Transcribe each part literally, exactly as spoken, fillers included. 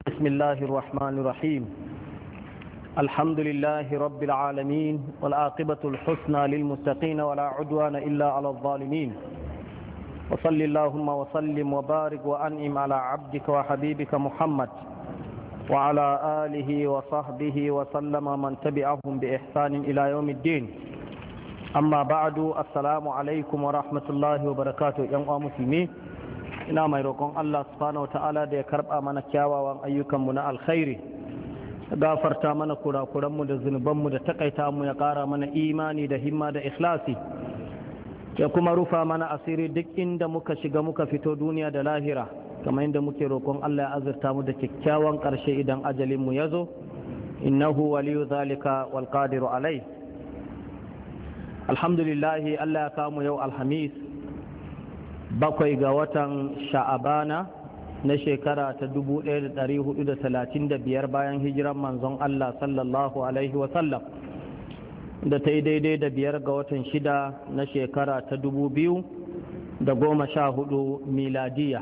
بسم الله الرحمن الرحيم. الحمد لله رب العالمين والعاقبة الحسنى للمتقين ولا عدوان إلا على الظالمين. وصل اللهم وسلم وبارك وأنعم على عبدك وحبيبك محمد وعلى آله وصحبه وسلم من تبعهم بإحسان إلى يوم الدين. أما بعد، السلام عليكم ورحمة الله وبركاته. يا مسلمين، ina mai roƙon Allah subhanahu wata'ala da ya karɓa mana kyawawan ayyukanmu na alkhairi, gafarta mana kurakuranmu da zunubanmu da takaita mu, ya ƙara mana imani da himma da ikhlasi, ya kuma rufa mana asiri duk inda muka shiga muka fito duniya da lahira, kamar inda muke roƙon Allah ya azurta mu da kyakkyawan ƙarshe idan ajalinmu ya zo, innahu waliyu zalika wal qadiru alai. Alhamdulillahi, Allah ya kawo yau alhamis bakwai ga watan sha'abana na shekara ta dubu ɗaya da ɗari hudu da talatin da biyar bayan hijiran manzon Allah sallallahu alaihi wasallam, da ta yi daidai da biyar ga watan shida na shekara ta dubu biyu da goma sha hudu miladiya.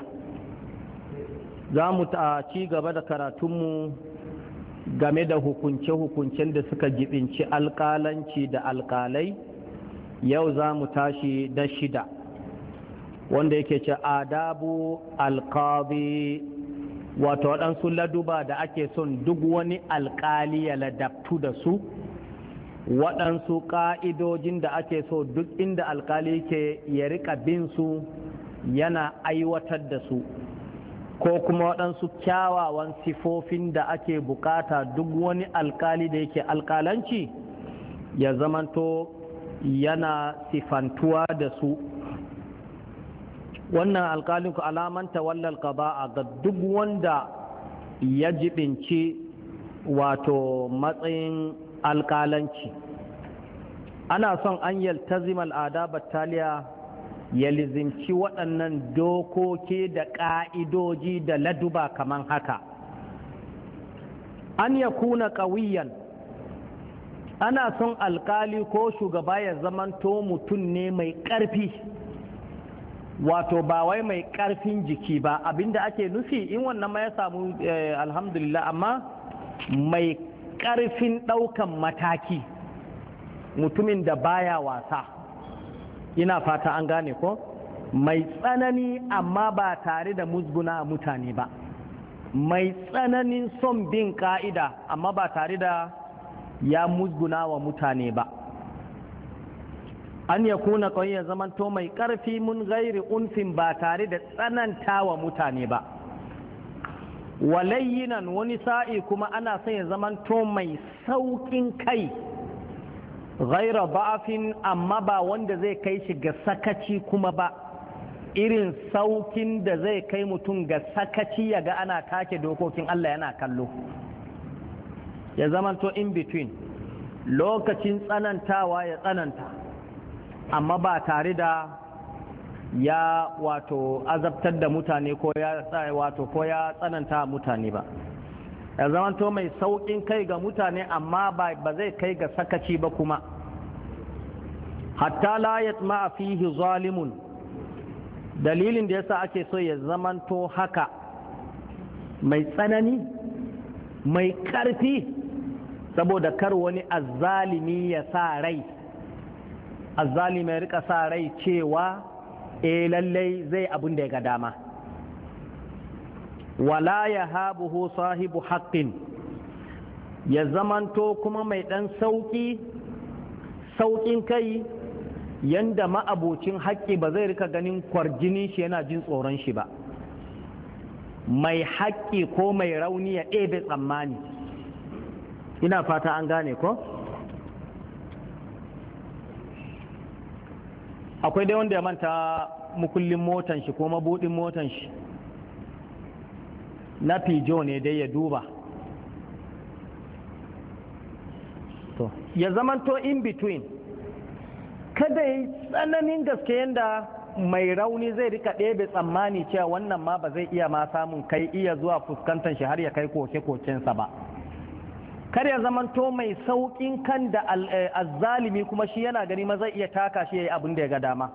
Za mu ta ci gaba da karatunmu game da hukunce-hukuncen da suka jibinci alƙalanci da alƙalai. Yau za mu tashi da shida, wanda yake ce adabu alqadi, wato waɗansu laduba da ake son duk wani alƙali ya ladabtu da su, waɗansu ƙa'idojin da ake so duk inda alƙali ke ya riƙa bin su yana aiwatar da su, ko kuma waɗansu kyawawan sifofin da ake bukata duk wani alƙali da yake alƙalanci ya zamanto yana sifantuwa da su. Wannan alƙalin ku alamanta wallal qada'a ga duk wanda ya jibinci wato matsayin alƙalanci. Ana son an yaltazima al'adab taliya, ya lizimci waɗannan dokoki da ƙa'idoji da laduba kaman haka. An ya kuna ƙawiyan, ana son alƙali ko shugaba ya zamanto mutum ne mai ƙarfi, wato ba wai mai ƙarfin jiki ba, abinda ake nufi in wannan ma ya samu eh, alhamdulillah, amma mai ƙarfin ɗaukan mataki, mutumin da baya wasa. Ina fata an gane ko? Mai tsanani amma ba tare da musguna a mutane ba, mai tsananin son bin ƙa'ida amma ba tare da ya musguna wa mutane ba. An ya kuna kawai ya zamanto mai ƙarfi mun gairi unfin ba tare da tsananta wa mutane ba. Walayyinan wani sa'i kuma ana son ya zamanto mai sauƙin kai, gaira ba'afin amma ba wanda zai kai shi ga sakaci kuma ba, irin saukin da zai kai mutum ga sakaci ya ga ana take dokokin Allah yana kallo. Ya zamanto in between, lokacin tsanantawa ya tsananta amma ba tare da ya wato azabtar da mutane ko ya wato ko ya tsananta mutane ba. Ya zamanto mai sauƙin kai ga mutane amma ba zai kai ga sakaci ba kuma. Hatta la yatma fihi zalimun, dalilin da yasa ake so ya zamanto haka, mai tsanani mai ƙarfi, saboda kar wani azzalimi ya sa rai, azzalimi ya rika sa rai cewa eh lallai zai abin da ya ga dama. Wala ya habuhu sahibu haqqin, ya zamanto kuma mai ɗan sauƙi sauƙin kai, yanda ma'abocin haƙƙi ba zai rika ganin kwarjini shi yana jin tsoron shi ba. Mai haƙƙi ko mai rauni ya ɗebe tsammani. Ina fata an gane ko? Akwai dai wanda ya manta mukullin motan shi ko mabudin motan shi na fijo ne, dai ya duba to ya zamanto in between, kada yi tsananin gaske yanda mai rauni zai rika ɗebe tsammani cewa wannan ma ba zai iya ma samun kai iya zuwa fuskantar shi har ya kai koke-kokensa ba. Kar ya zamanto mai sauƙin kan da azzalimi kuma shi yana gani ma zai iya taka shi ya yi abin da ya ga dama.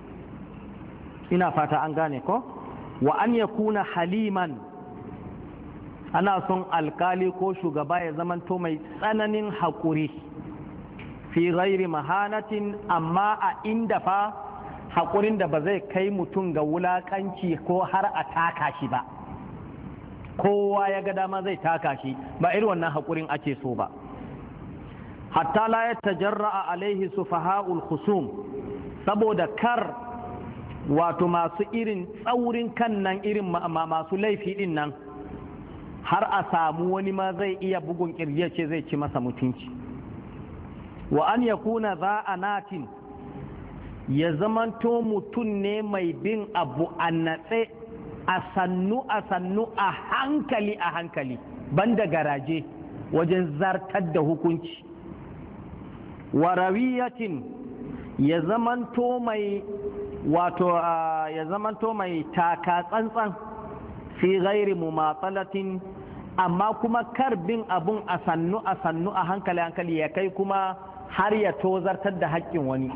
Ina fata an gane ko? Wa an ya kuna haliman, ana son alkali ko shugaba ya zamanto mai tsananin haƙuri fi ghairi mahanatin, amma a inda fa haƙurin da ba zai kai mutum ga wulaƙanci ko har a taka shi ba, kowa ya ga dama zai taka shi, ba irin wannan haƙurin ake so ba. Hatta la ya tajarra'a alaihi sufaha'ul khusum, saboda kar wato masu irin tsaurin kan nan, irin masu laifi din nan, har a samu wani ma zai iya bugun kirje ce zai ci masa mutunci. Wa an yakuna za a natin, ya zamanto mutum ne mai bin abu a natse, a sannu a sannu, a hankali a hankali, banda garaje wajen zartar da hukunci. Wa rawiyatin, ya zamanto mai wato ya zamanto mai taka tsantsan fi ghairi mumatsalatin, amma kuma kar bin abun a sannu a sannu a hankali hankali ya kai kuma har ya tozartar da haƙƙin wani,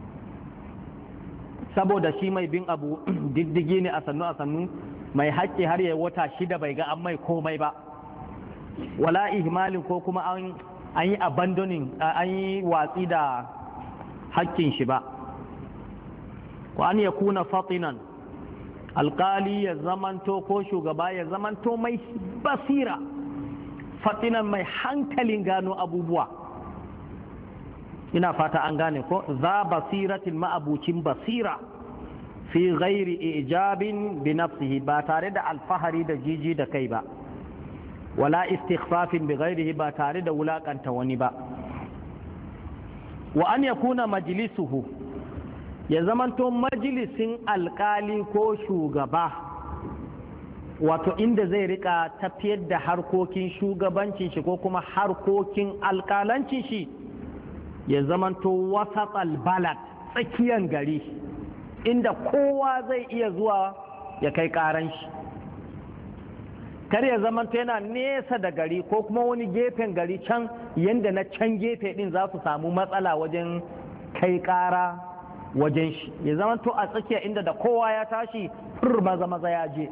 saboda shi mai bin abu diddigi ne a sannu a sannu, mai haƙƙi har ya wata shida bai ga an mai komai ba, wala ihmalin ko kuma an an yi abandoning, an yi watsi da haƙƙin shi ba. Wa an yakuna fatinan, alƙali ya zamanto ko shugaba ya zamanto mai basira, fatinan mai hankalin gano abubuwa. Ina fata an gane ko za basiratin ma'abucin basira fi ghairi ijabin bi nafsihi, ba tare da alfahari da jiji da kai ba, wala istighfafin bi ghairihi, ba tare da wulakanta wani ba. Wa an yakuna majlisuhu, ya zamanto majalisin alkali ko shugaba, wato inda zai rika tafiyar da harkokin shugabancin shi ko kuma harkokin alkalancin shi, ya zamanto wasatal balad, tsakiyan gari, inda kowa zai iya zuwa ya kai karan shi. Kar ya zamanto yana nesa da gari ko kuma wani gefen gari can, yanda na can gefe din za su samu matsala wajen kai kara wajen shi. Ya zamanto a tsakiya inda da kowa ya tashi fur maza maza ya je.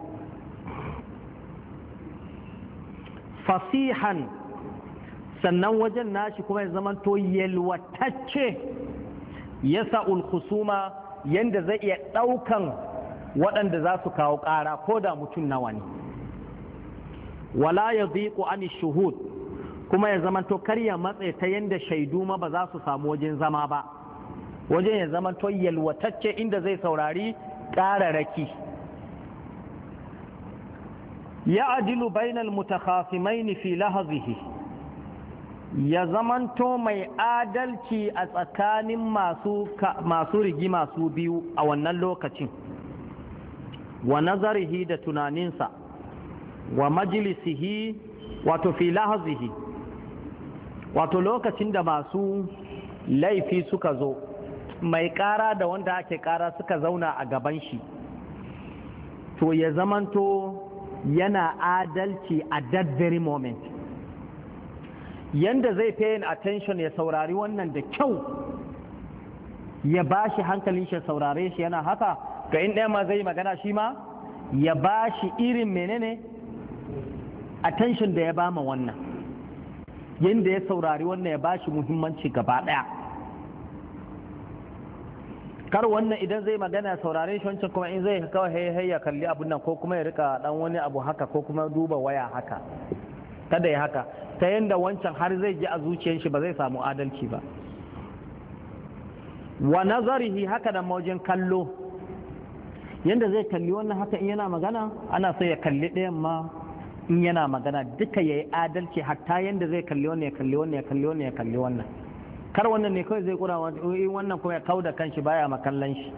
Fasihan, sannan wajen nashi kuma ya zamanto yalwatacce, ya sa'ul khusuma, yanda zai iya ɗaukan waɗanda za su kawo ƙara ko da mutum nawa ne. Wala ya ziƙo an shuhud, kuma ya zamanto kar ya matse ta yanda shaidu ma ba za su samu wajen zama ba, wajen ya zamanto yalwatacce inda zai saurari ƙararraki. Ya adilu bainal mutakhasimaini fi lahazihi, ya zamanto mai adalci a tsakanin masu, masu rigima su biyu a wannan lokacin, wa nazarihi da tunaninsa, wa majalisihi wato fi lahazihi, wato lokacin da masu laifi suka zo, mai ƙara da wanda ake ƙara suka zauna a gaban shi, to ya zamanto yana adalci a that very moment, yanda zai pay attention ya saurari wannan da kyau, ya ba shi hankalin shi saurare shi yana haka, ga in ɗaya ma zai magana shi ma ya ba shi irin menene attention da ya ba ma wannan, yanda ya saurari wannan ya ba shi muhimmanci gaba ɗaya. Kar wannan idan zai magana saurare shi, wancan kuma in zai kawai hai ya kalli abun nan, ko kuma ya rika dan wani abu haka, ko kuma duba waya haka, kada ya haka, ta yanda wancan har zai ji a zuciyar shi ba zai samu adalci ba. Wa nazarihi, haka da wajen kallo, yanda zai kalli wannan haka in yana magana, ana so ya kalli ɗayan ma in yana magana, duka yayi adalci, hatta yanda zai kalli wannan ya kalli wannan ya kalli wannan ya kalli wannan. Kar wannan ne kawai zai kura wannan kuma ya kauda kanshi baya makallan shi.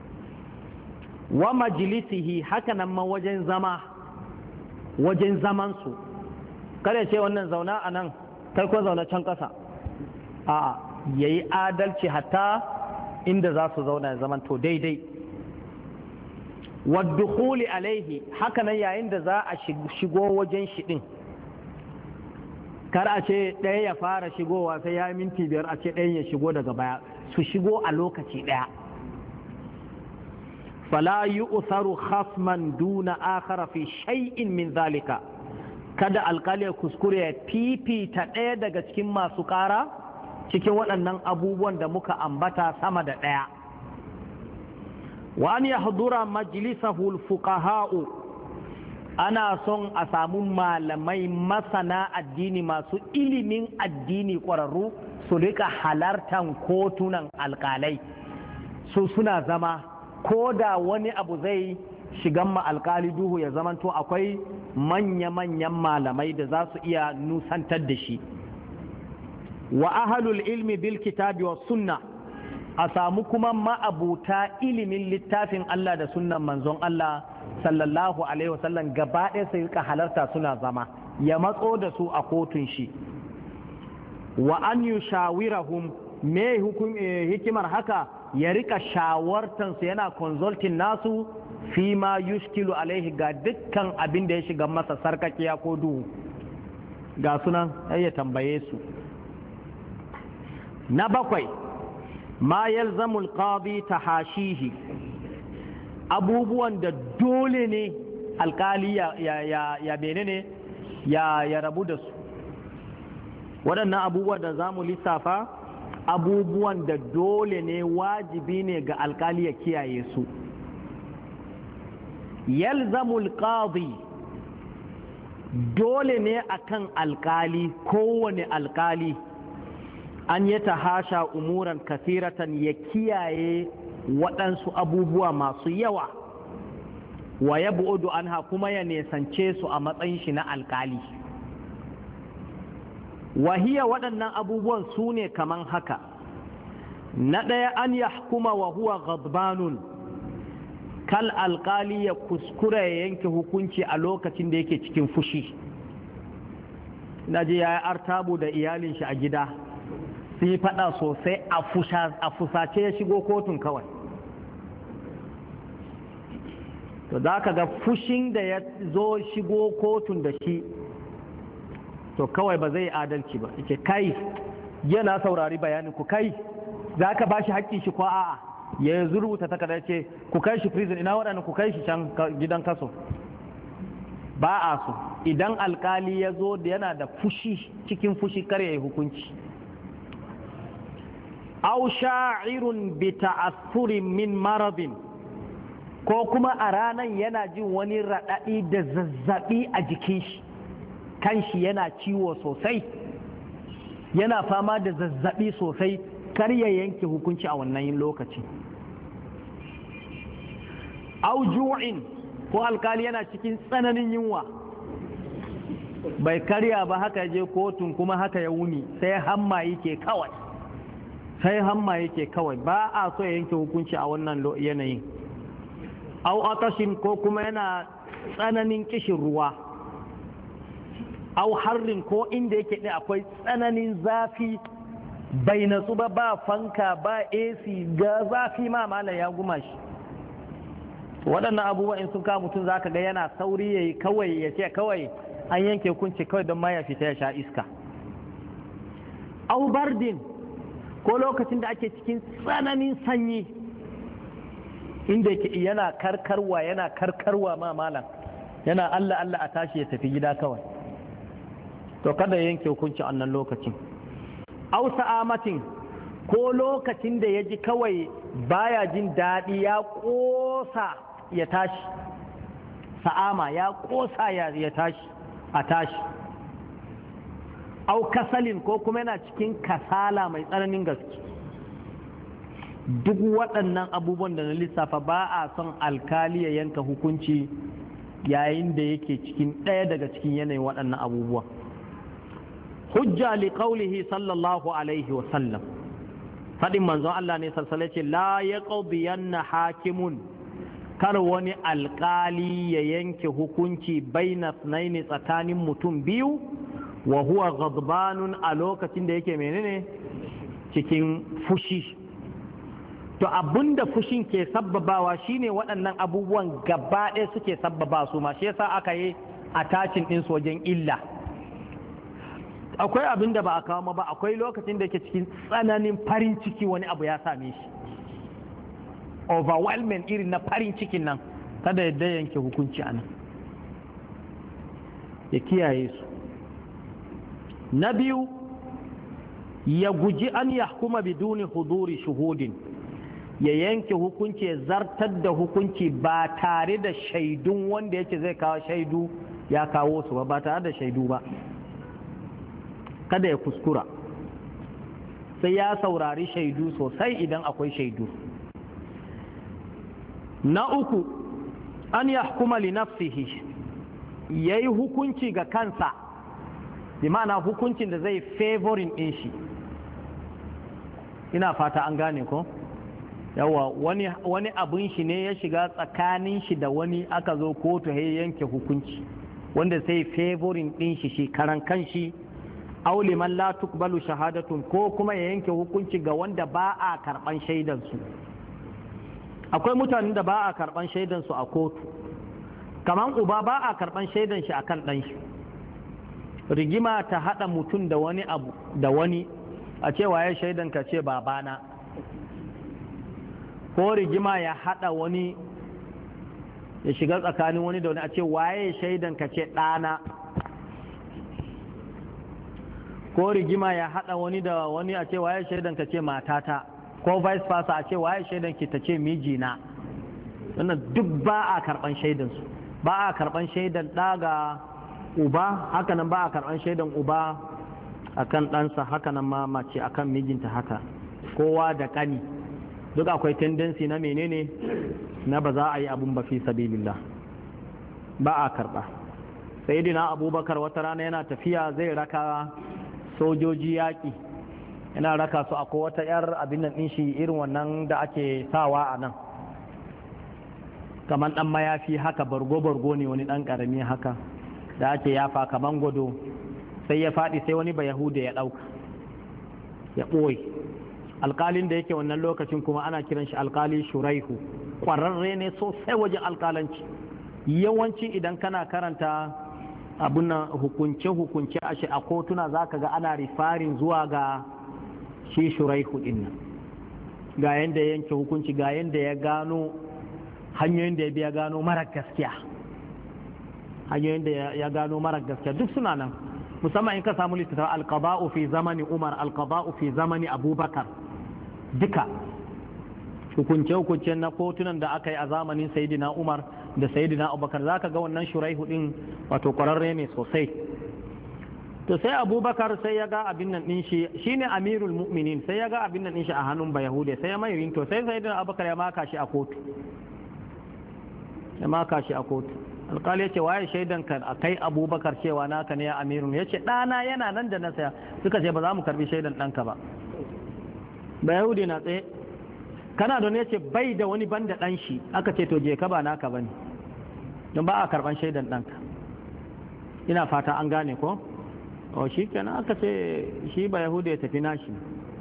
Wa majlisihi, haka nan ma wajen zama, wajen zaman su, kada ce wannan zauna a nan kai ko zauna can ƙasa, a'a yayi adalci hatta inda za su zauna zaman to daidai. Wa dukhuli alaihi, haka nan yayin da za a shigo wajen shi din, kar a ce ɗaya ya fara shigowa sai ya yi minti biyar a ce ɗayan ya shigo daga baya, su shigo a lokaci ɗaya. Fala yu'tharu khasman duna akhara fi shay'in min zalika, kada alkali ya kuskure ya fifita ɗaya daga cikin masu ƙara cikin waɗannan abubuwan da muka ambata sama da ɗaya. wa an yahdura majlisahu alfuqaha'u, ana son a samu malamai masana addini masu ilimin addini ƙwararru su rika halartan kotunan alkalai, su suna zama ko da wani abu zai shigan ma alkali duhu ya zamanto akwai manya-manyan malamai da za su iya nusantar da shi. wa ahalul ilmi bil kitabi wa sunna, a samu kuma ma'abuta ilimin littafin Allah da sunnan manzon Allah sallallahu alaihi wasallam gaba ɗaya sai rika halarta suna zama, ya matso da su a kotun shi. wa an yushawirahum, me hukum hikimar haka, ya rika shawartansu yana consulting nasu fi ma yushkilu alaihi ga dukkan abin da ya shiga masa sarkakiya ko duhu, ga sunan ya tambaye su. na bakwai, ma yalzamul qadi tahashihi, abubuwan da dole ne alkali ya ya ya menene ya ya rabu da su. waɗannan abubuwan da zamu lissafa abubuwan da dole ne wajibi ne ga alkali ya kiyaye su. yalzamul qadi, dole ne akan alkali, kowane alkali, an yi tahasha umuran kasiratan, ya kiyaye waɗansu abubuwa masu yawa, wa ya bu'udu anha, kuma ya nesance su a matsayin shi na alkali. wahiya waɗannan abubuwan su ne kaman haka. na ɗaya, an yahkuma wa huwa ghadbanun, kal alkali ya kuskura ya yanke hukunci a lokacin da yake cikin fushi. na je ya yi artabu da iyalin shi a gida, sun yi faɗa sosai, a fusace ya shigo kotun kawai. to za ka ga fushin da ya zo shigo kotun da shi, to kawai ba zai adalci ba. yake kai, yana saurari bayanin ku, kai za ka ba shi haƙƙin shi ko a'a, ya rubuta takarda ce ku kai shi prison, ina waɗanda ku kai shi can gidan kaso. ba a so idan alkali ya zo da yana da fushi, cikin fushi kar ya yi hukunci. aw sha'irun bi ta'assurin min maradin, ko kuma a ranan yana jin wani raɗaɗi da zazzaɓi a jikin shi, kan shi yana ciwo sosai, yana fama da zazzaɓi sosai, kar ya yanke hukunci a wannan lokaci. aw ju'in, ko alkali yana cikin tsananin yunwa, bai karya ba, haka je kotun kuma haka ya wuni, sai hamma yake kawai sai hamma yake kawai ba a so ya yanke hukunci a wannan yanayin. au atashin, ko kuma yana tsananin kishin ruwa. au harrin, ko inda yake ɗaya akwai tsananin zafi, bai natsu ba, ba fanka ba AC, ga zafi ma malam ya guma shi. waɗannan abubuwa in sun kawo mutum za ka ga yana sauri ya yi kawai, ya ce kawai an yanke hukunci kawai don ma ya fita ya sha iska. au bardin, ko lokacin da ake cikin tsananin sanyi, inda yake yana karkarwa yana karkarwa ma malam, yana Allah Allah a tashi ya tafi gida kawai, to kada ya yanke hukunci a wannan lokacin. au sa'amatin, ko lokacin da ya ji kawai baya jin daɗi, ya ƙosa ya tashi, sa'ama ya ƙosa ya tashi a tashi. au kasalin, ko kuma yana cikin kasala mai tsananin gaske. duk waɗannan abubuwan da na lissafa ba a son alkali ya yanka hukunci yayin da yake cikin ɗaya daga cikin yanayin waɗannan abubuwa. hujja li qawlihi sallallahu alaihi wa sallam, faɗin manzon Allah ne salsale ce la ya ƙaubiyanna hakimun, kar wani alƙali ya yanke hukunci baina tsanaini tsakanin mutum biyu, wa huwa ghadbanun, a lokacin da yake menene cikin fushi. to abinda fushin ke sabbabawa shine waɗannan abubuwan gaba ɗaya suke sabbaba su ma, shi yasa aka yi attaching ɗin su wajen illa. akwai abin da ba a kawo ba, akwai lokacin da ke cikin tsananin farin ciki wani abu ya same shi, overwhelming irin na farin cikin nan, kada ya yanke hukunci a nan. ya kiyaye su. Na biyu, ya guji an yahkuma biduni huduri shuhudin, ya yanke hukunci ya zartar da hukunci ba tare da shaidun wanda yake zai kawo shaidu ya kawo su ba ba tare da shaidu ba, kada ya kuskura sai ya saurari shaidu sosai idan akwai shaidu. Na uku, an yahkuma li nafsihi, yayi hukunci ga kansa, bi ma'ana hukuncin da zai favorin din shi. Ina fata an gane ko? Yawa wani wani abun shi ne ya shiga tsakanin shi da wani, aka zo kotu ya yanke hukunci wanda sai favorin din shi shi karan kanshi, aw liman la tuqbalu shahadatun, ko kuma ya yanke hukunci ga wanda ba a karban shaidan su. Akwai mutanen da ba a karban shaidan su a kotu, kaman uba ba a karban shaidan shi akan dan shi. Rigima ta hada mutum da wani abu da wani, a ce waye shaidan ka ce babana, ko rigima ya hada wani ya shiga tsakanin wani da wani, a ce waye shaidan ka ce ɗana, ko rigima ya hada wani da wani, a ce waye shaidan ka ce matata, ko vice versa, a ce waye shaidan ki ta ce mijina. Wannan duk ba a karban shaidan su. Ba a karban shaidan ɗa ga uba, hakanan ba a karban shaidan uba akan ɗansa, hakanan ma mace akan mijinta, haka kowa da ƙani duk akwai tendency na menene na ba za a yi abun ba fi sabilillah, ba a karɓa. Sayyidina Abubakar wata rana yana tafiya zai raka sojoji yaƙi, yana raka su akwai wata yar abin nan ɗin shi irin wannan da ake sawa a nan, kamar ɗan mayafi haka, bargo-bargo ne wani ɗan ƙarami haka da ake yafa kamar gwado. Sai ya faɗi, sai wani ba Yahuda ya ɗauka ya ɓoye. Alƙalin da yake wannan lokacin kuma ana kiran shi alƙali Shuraihu, ƙwararre ne sosai wajen alƙalanci. Yawanci idan kana karanta abun hukunce-hukunce a kotuna za ka ga ana rifarin zuwa ga shi Shuraihu ɗin nan, ga yadda ya yanke hukunci, ga yadda ya gano hanyoyin da ya biya gano marar gaskiya, hanyoyin da ya gano marar gaskiya duk suna nan. Musamman in ka samu littattafan alqada'u fi zamani Umar, alqada'u fi zamani Abubakar, duka hukunce-hukunce na kotunan da aka yi a zamanin Sayyidina Umar da Sayyidina Abubakar, za ka ga wannan Shuraihu din wato ƙwararre ne sosai. To sai Abubakar sai ya ga abin nan din shi, shine Amirul Mu'minin, sai ya ga abin nan din shi a hannun Bayahude, sai ya mai rinto, sai Sayyidina Abubakar ya maka shi a kotu, ya maka shi a kotu. Alƙali ya ce waye shaidan ka a kai Abubakar cewa naka ne ya Amirun? Ya ce ɗana yana nan da na saya. Suka ce ba za mu karbi shaidan ɗanka ba. Bayahudi na tsaye, kana don ya ce bai da wani banda ɗan shi, aka ce to je ka ba naka ba ne, don ba a karɓan shaidan ɗanka. Ina fata an gane ko? O shi kenan aka ce shi Bayahudi ya tafi nashi,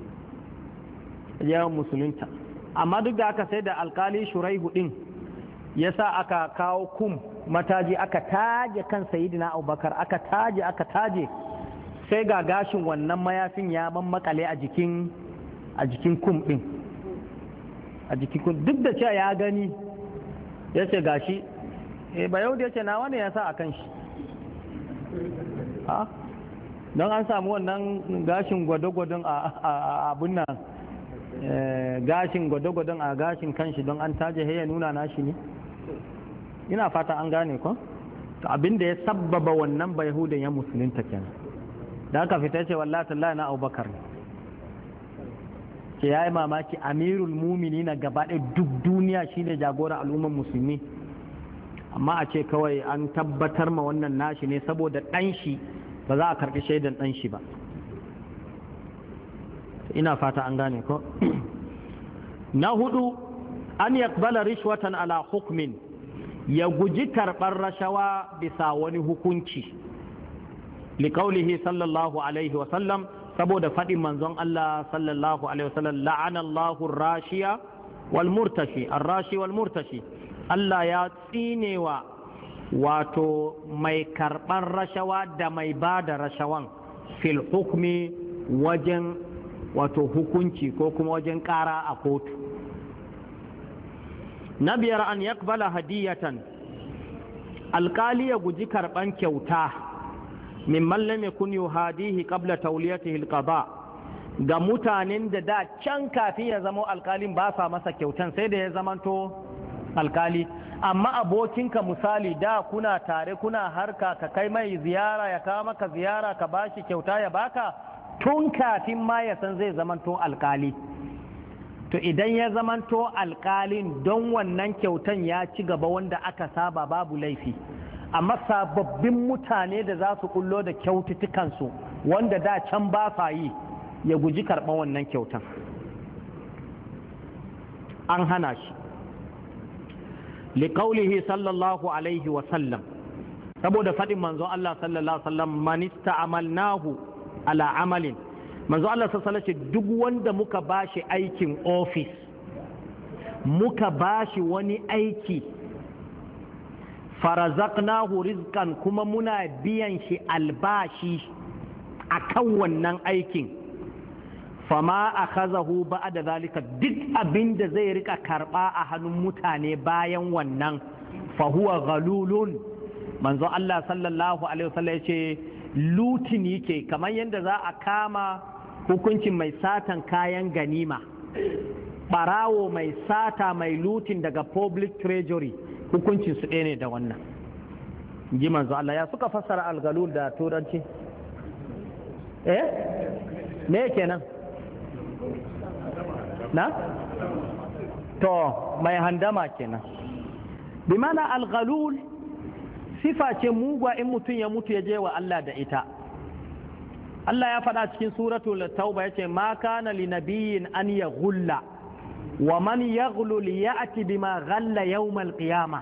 ya musulunta. Amma duk da aka sai da alƙali Shuraihu ɗin ya sa aka kawo kum mataji, aka taje kan Sayyidina Abubakar, aka taje aka taje, sai ga gashin wannan mayafin ya mammakale a jikin a jikin kum din, a jikin kum, duk da cewa ya gani, ya ce gashi, eh ba yau da ya ce nawa ne ya sa a kan shi, ha don an samu wannan gashin gwado-gwadon a abun nan, gashin gwado-gwadon a gashin kanshi don an taje ya nuna nashi ne. Ina fata an gane ko? To abin da ya sabbaba wannan ba Yahudan ya musulunta kenan, da aka fita ce wallahi tallahi na Abubakar ne, ke yayi mamaki Amirul Mu'minin gaba ɗaya duk duniya shine jagora al'umman musulmi, amma a ce kawai an tabbatar ma wannan nashi ne saboda ɗan shi ba za a karɓi shaidan ɗan shi ba. Ina fata an gane ko? Na hudu, an yaqbala rishwatan ala hukmin, ya guji karɓar rashawa bisa wani hukunci, liƙaulihi sallallahu alaihi wasallam, saboda faɗin manzon Allah sallallahu alaihi wasallam, la'anallahu rashiya wal murtashi, arrashi wal murtashi, Allah ya tsinewa wato mai karɓar rashawa da mai ba da rashawan fil hukmi wajen wato hukunci ko kuma wajen ƙara a kotu. Na biyar, an yakbala hadiyatan, alkali ya guji karban kyauta mimman lam yakun yuhadihi qabla tawliyatihi alqada ga mutanen da da can kafin ya zama alkalin ba sa masa kyautan sai da ya zamanto alkali. Amma abokinka misali da kuna tare kuna harka ka kai mai ziyara ya kawo maka ziyara ka bashi kyauta ya baka tun kafin ma ya san zai zamanto alkali. To idan ya zamanto alkalin don wannan kyautan ya ci gaba wanda aka saba babu laifi, amma sababbin mutane da za su kullo da kyaututtukansu wanda da can ba sa yi ya guji karɓar wannan kyautan, an hana shi. liƙaulihi sallallahu alaihi wasallam, saboda faɗin manzo Allah sallallahu alaihi wasallam, manista amalnahu ala amalin, manzo Allah sallallahu alaihi wasallam duk wanda muka bashi aikin ofis, muka bashi wani aiki, farazaqnahu rizqan, kuma muna biyan shi albashi akan wannan aikin, fama akhazahu ba'da zalika, duk abinda zai rika karba a hannun mutane bayan wannan, fa huwa ghalulun, manzo Allah sallallahu alaihi wasallam yace lutin yake, kamar yadda za a kama hukuncin mai satan kayan ganima, barawo mai sata mai lutin daga public treasury, hukuncin su ɗaya ne da wannan, ji manzo Allah. Ya suka fassara algalul da turanci? eh me kenan na to mai handama kenan. bi mana algalul sifa ce mugwa in mutum ya mutu ya je wa Allah da ita. Allah ya faɗa cikin suratul tauba yace ma kana li nabiyyin an yaghulla wa man yaghlul ya'ti bima ghalla yawmal qiyamah.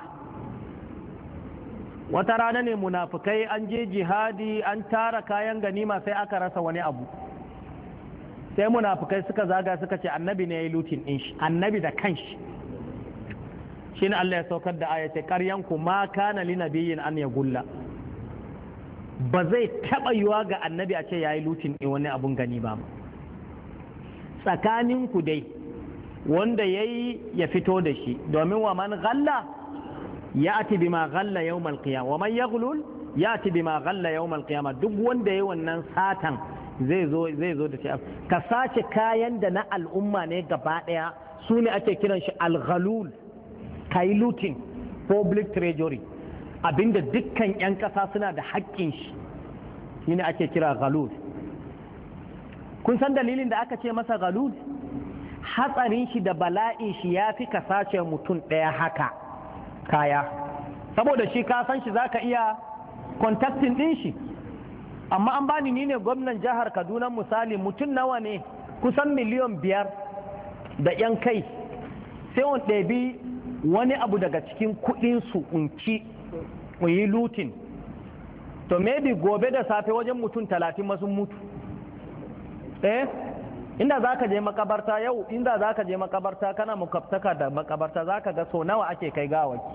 Wata rana ne munafikai an je jihadi an tara kayan ganima sai aka rasa wani abu, sai munafikai suka zaga suka ce annabi ne ya yi lutin din shi, annabi da kanshi. Shine Allah ya saukar da aya ce ƙaryanku ma kana li nabiyyin an yagulla, ba zai taɓa yiwa ga annabi a ce ya yi lutin din wani abun gani ba. Tsakaninku dai wanda ya yi ya fito da shi, domin wa man ghalla ya ati bima ghalla yawmal qiyamah wa man yaghlul ya ati bima ghalla yawmal qiyamah. Duk wanda ya yi wannan satan zai zo zai zo da shi, ka sace kayan da na al'umma ne gaba daya, su ne ake kiran shi al-ghalul, kai looting public treasury, abinda dukkan yan kasa suna da haƙƙin shi, shine ake kira ghalul. Kun san dalilin da aka ce masa ghalul? Hatsarin shi da bala'in shi ya fi ka sace mutum ɗaya haka kaya, saboda shi ka san shi zaka iya contacting ɗin shi. Amma an bani ni ne gwamnan jihar Kaduna misali, mutum nawa ne, kusan miliyan biyar da yan kai, sai on ɗabi wani abu daga cikin kuɗinsu unci yi lutin, to maybe gobe da safe wajen mutum talatin masu mutu. eh inda za ka je makabarta yau, inda za ka je makabarta kana mukaftaka da makabarta, za ka ga so nawa ake kai gawaki.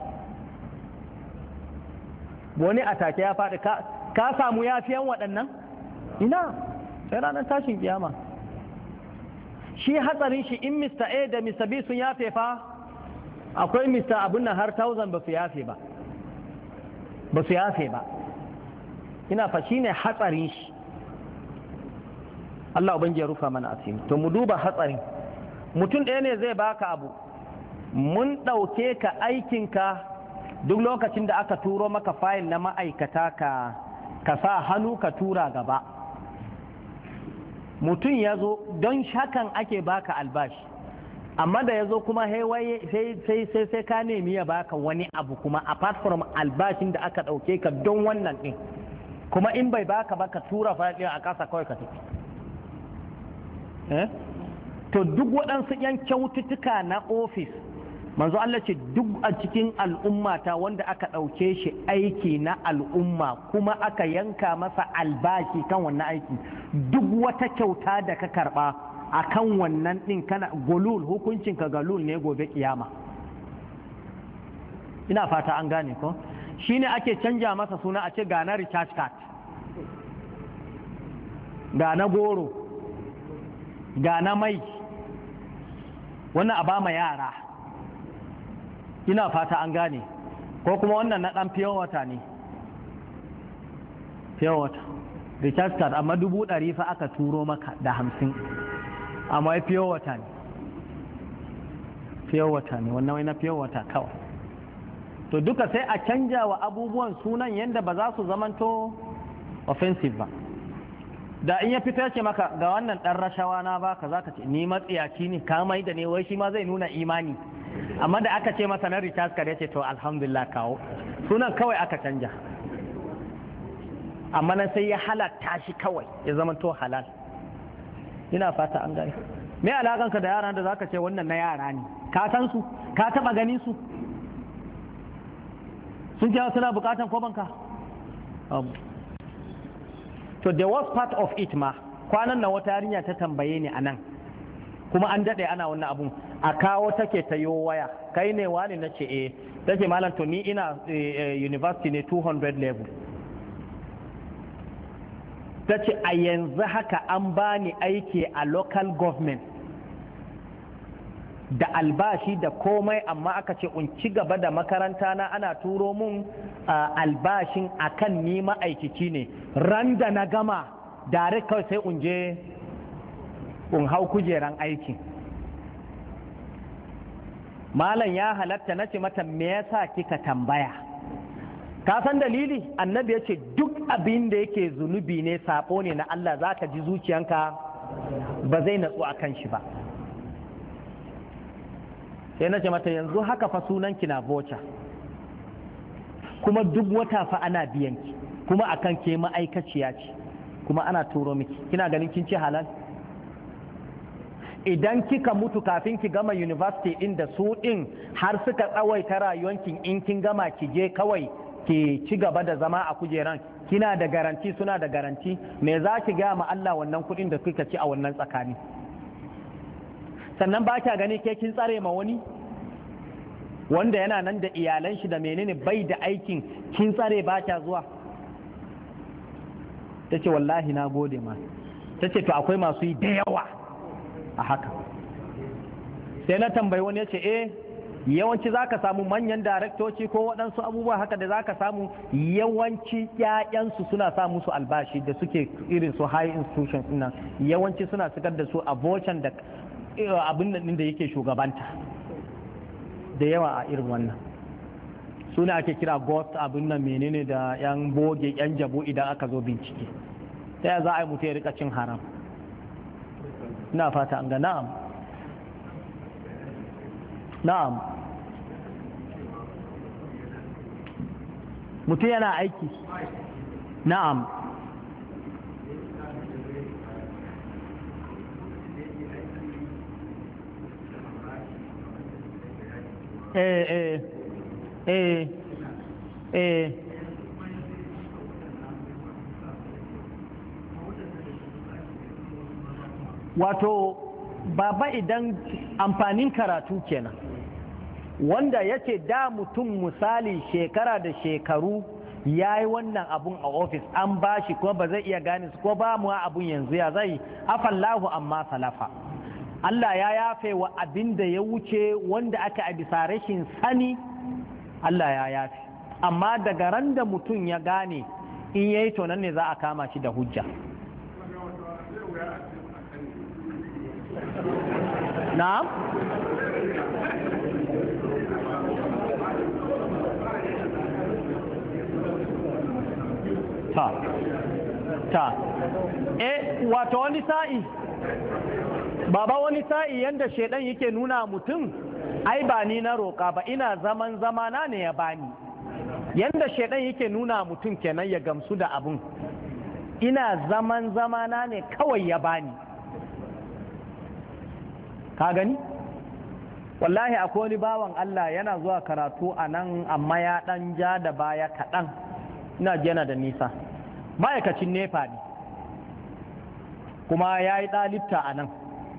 Wani atake ya faɗi, ka samu yafiyan waɗannan? Ina, sai ranar tashin kiyama. Shi hatsarin shi in Mista A da Mista B sun yafe fa, akwai Mista abin nan har thousand ba su yafe ba, ba su yafe ba. Ina fa shi ne hatsarin shi. Allah ubangi ya rufa mana asiri. To mu duba hatsarin. Mutum ɗaya ne zai baka abu, mun ɗauke ka aikinka, duk lokacin da aka turo maka fayil na ma'aikata ka ka sa hannu ka tura gaba. Mutum ya zo don shakan ake baka albashi, amma da ya zo kuma sai sai sai ka nemi ya baka wani abu kuma apart from albashin da aka ɗauke ka don wannan ɗin, kuma in bai baka ba ka tura fayil ɗin a ƙasa kawai ka tafi. To duk waɗansu ‘yan kyaututtuka na ofis, manzo Allah ce duk a cikin al'ummata wanda aka ɗauke shi aiki na al'umma kuma aka yanka masa albashi kan wannan aiki, duk wata kyauta da ka karɓa a kan wannan ɗin kana gulul, hukuncinka galul ne gobe kiyama. Ina fata an gane ko? Shi ne ake canja masa suna a ce ga na recharge card, ga na goro, ga na mai, wannan a ba ma yara. Ina fata an gane, ko kuma wannan na ɗan fiye wata ne. fiye wata recharge card amma dubu ɗari fa aka turo maka da hamsin amma fiye wata ne fiye wata ne wannan wai na fiye wata kawai. To duka sai a canja wa abubuwan sunan yadda ba za su zamanto offensive ba. Da in ya fito ce maka ga wannan ɗan rashawa na baka za ka ce ni matsiyaci ne ka mai da ne wai shi ma zai nuna imani, amma da aka ce masa na recharge card ya ce to alhamdulillah kawo sunan kawai aka canja, amma nan sai ya halatta shi kawai ya zama to halal. Ina fata an gani. Me alakanka da yaran da zaka ce wannan na yara ne, ka san su ka taba ganin su sun ce suna bukatan kobanka? To the worst part of it ma kwanan na wata yarinya ta tambaye ni anan, kuma an daɗe ana wannan abun, a kawo take ta yo waya, kai ne wani na ce eh, take malam to ni ina university ne two hundred level, ta ce a yanzu haka an bani aiki a local government da albashi da komai, amma aka ce in ci gaba da makaranta na ana turo mun albashin akan ni ma'aikaci ne, ran da na gama dare kawai sai in je in hau kujeran aiki. Malam ya halatta, na ce mata me yasa kika tambaya? Ka san dalili? Annabi ya ce duk abin da yake zunubi ne, sabo ne na Allah, za ka ji zuciyanka ba zai natsu a kan shi ba. Sai na ce mata yanzu haka fa sunanki na voca, kuma duk wata fa ana biyanki, kuma akan ke ma'aikaciya ce, kuma ana turo miki, kina ganin kin ce halal? Idan kika mutu kafin ki gama university din da su din har suka tsawaita rayuwanki, in kin gama ki je kawai ki ci gaba da zama a kujeran, kina da garanti suna da garanti, me za ki gaya ma Allah wannan kudin da kuka ci a wannan tsakani? Sannan ba kya gani ke kin tsare ma wani wanda yana nan da iyalan shi da menene bai da aikin, kin tsare ba kya zuwa? Ta ce wallahi na gode ma. Ta ce to akwai masu yi da yawa a haka. Sai na tambayi wani ya ce eh yawanci za ka samu manyan daraktoci ko waɗansu abubuwa haka da za ka samu yawanci ƴaƴansu suna sa musu albashi da suke irin su high institutions nan, yawanci suna sigar da su a vocan da abin nan da yake shugabanta da yawa a irin wannan suna ake kira ghost abin nan menene da yan boge yan jabu idan aka zo bincike. Ta ya za a yi mutu ya rika cin haram? Ina fata an ga na'am na'am mutum yana aiki na'am eh eh eh eh wato baba idan amfanin karatu kenan wanda yace da mutum misali shekara da shekaru ya yi wannan abun a ofis an bashi kuma ba zai iya gane su ko ba mu abun yanzu ya zai afallahu amma salafa, Allah ya yafe wa abin da ya wuce wanda aka a bisa rashin sani, Allah ya yafe, amma daga ran da mutum ya gane in yayi to nan ne za a kama shi da hujja. Na'am? ta ta eh wato wani sa'i baba wani sa'i yanda shedan yake nuna mutum ai ba ni na roƙa ba ina zaman zamana ne ya bani, yanda shedan yake nuna mutum kenan ya gamsu da abun, ina zaman zamana ne kawai ya bani. Ka gani wallahi akwai wani bawan Allah yana zuwa karatu a nan amma ya dan ja da baya kaɗan, ina jana da nisa, ma'aikacin nefa ne kuma ya yi ɗalibta a nan.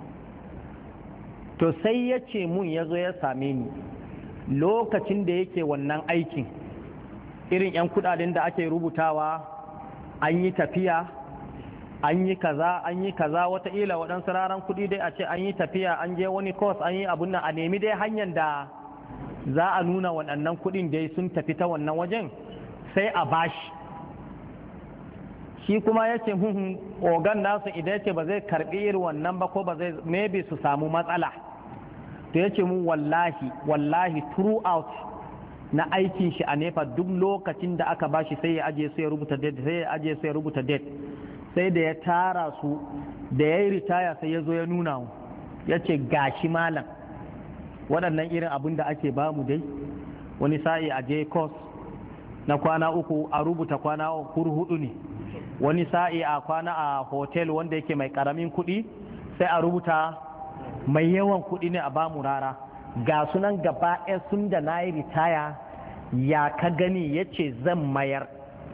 To sai ya ce mun ya zo ya same ni lokacin da yake wannan aikin, irin 'yan kudaden da ake rubutawa an yi tafiya an yi kaza an yi kaza wataƙila waɗansu raran kuɗi dai a ce an yi tafiya an je wani course an yi abun nan, a nemi dai hanyar da za a nuna waɗannan kuɗin dai sun tafi ta wannan wajen sai a bashi. shi kuma ya ce hun ogan nasu idan ya ce ba zai karbi irin wannan ba ko ba zai maybe su samu matsala, to ya ce mun wallahi wallahi throughout na aikin shi a nefa duk lokacin da aka bashi sai ya aje sai ya rubuta date sai ya aje sai ya rubuta date, sai da ya tara su da ya yi ritaya sai ya zo ya nuna mu ya ce gashi malam waɗannan irin abin da ake bamu dai wani sa'i a je course na kwana uku a rubuta kwana hudu ne, wani sa'i a kwana a hotel wanda yake mai karamin kuɗi sai a rubuta mai yawan kuɗi ne a bamu rara. Ga sunan gaba ɗaya sun da na yi ritaya ya ka gani ya ce zan mayar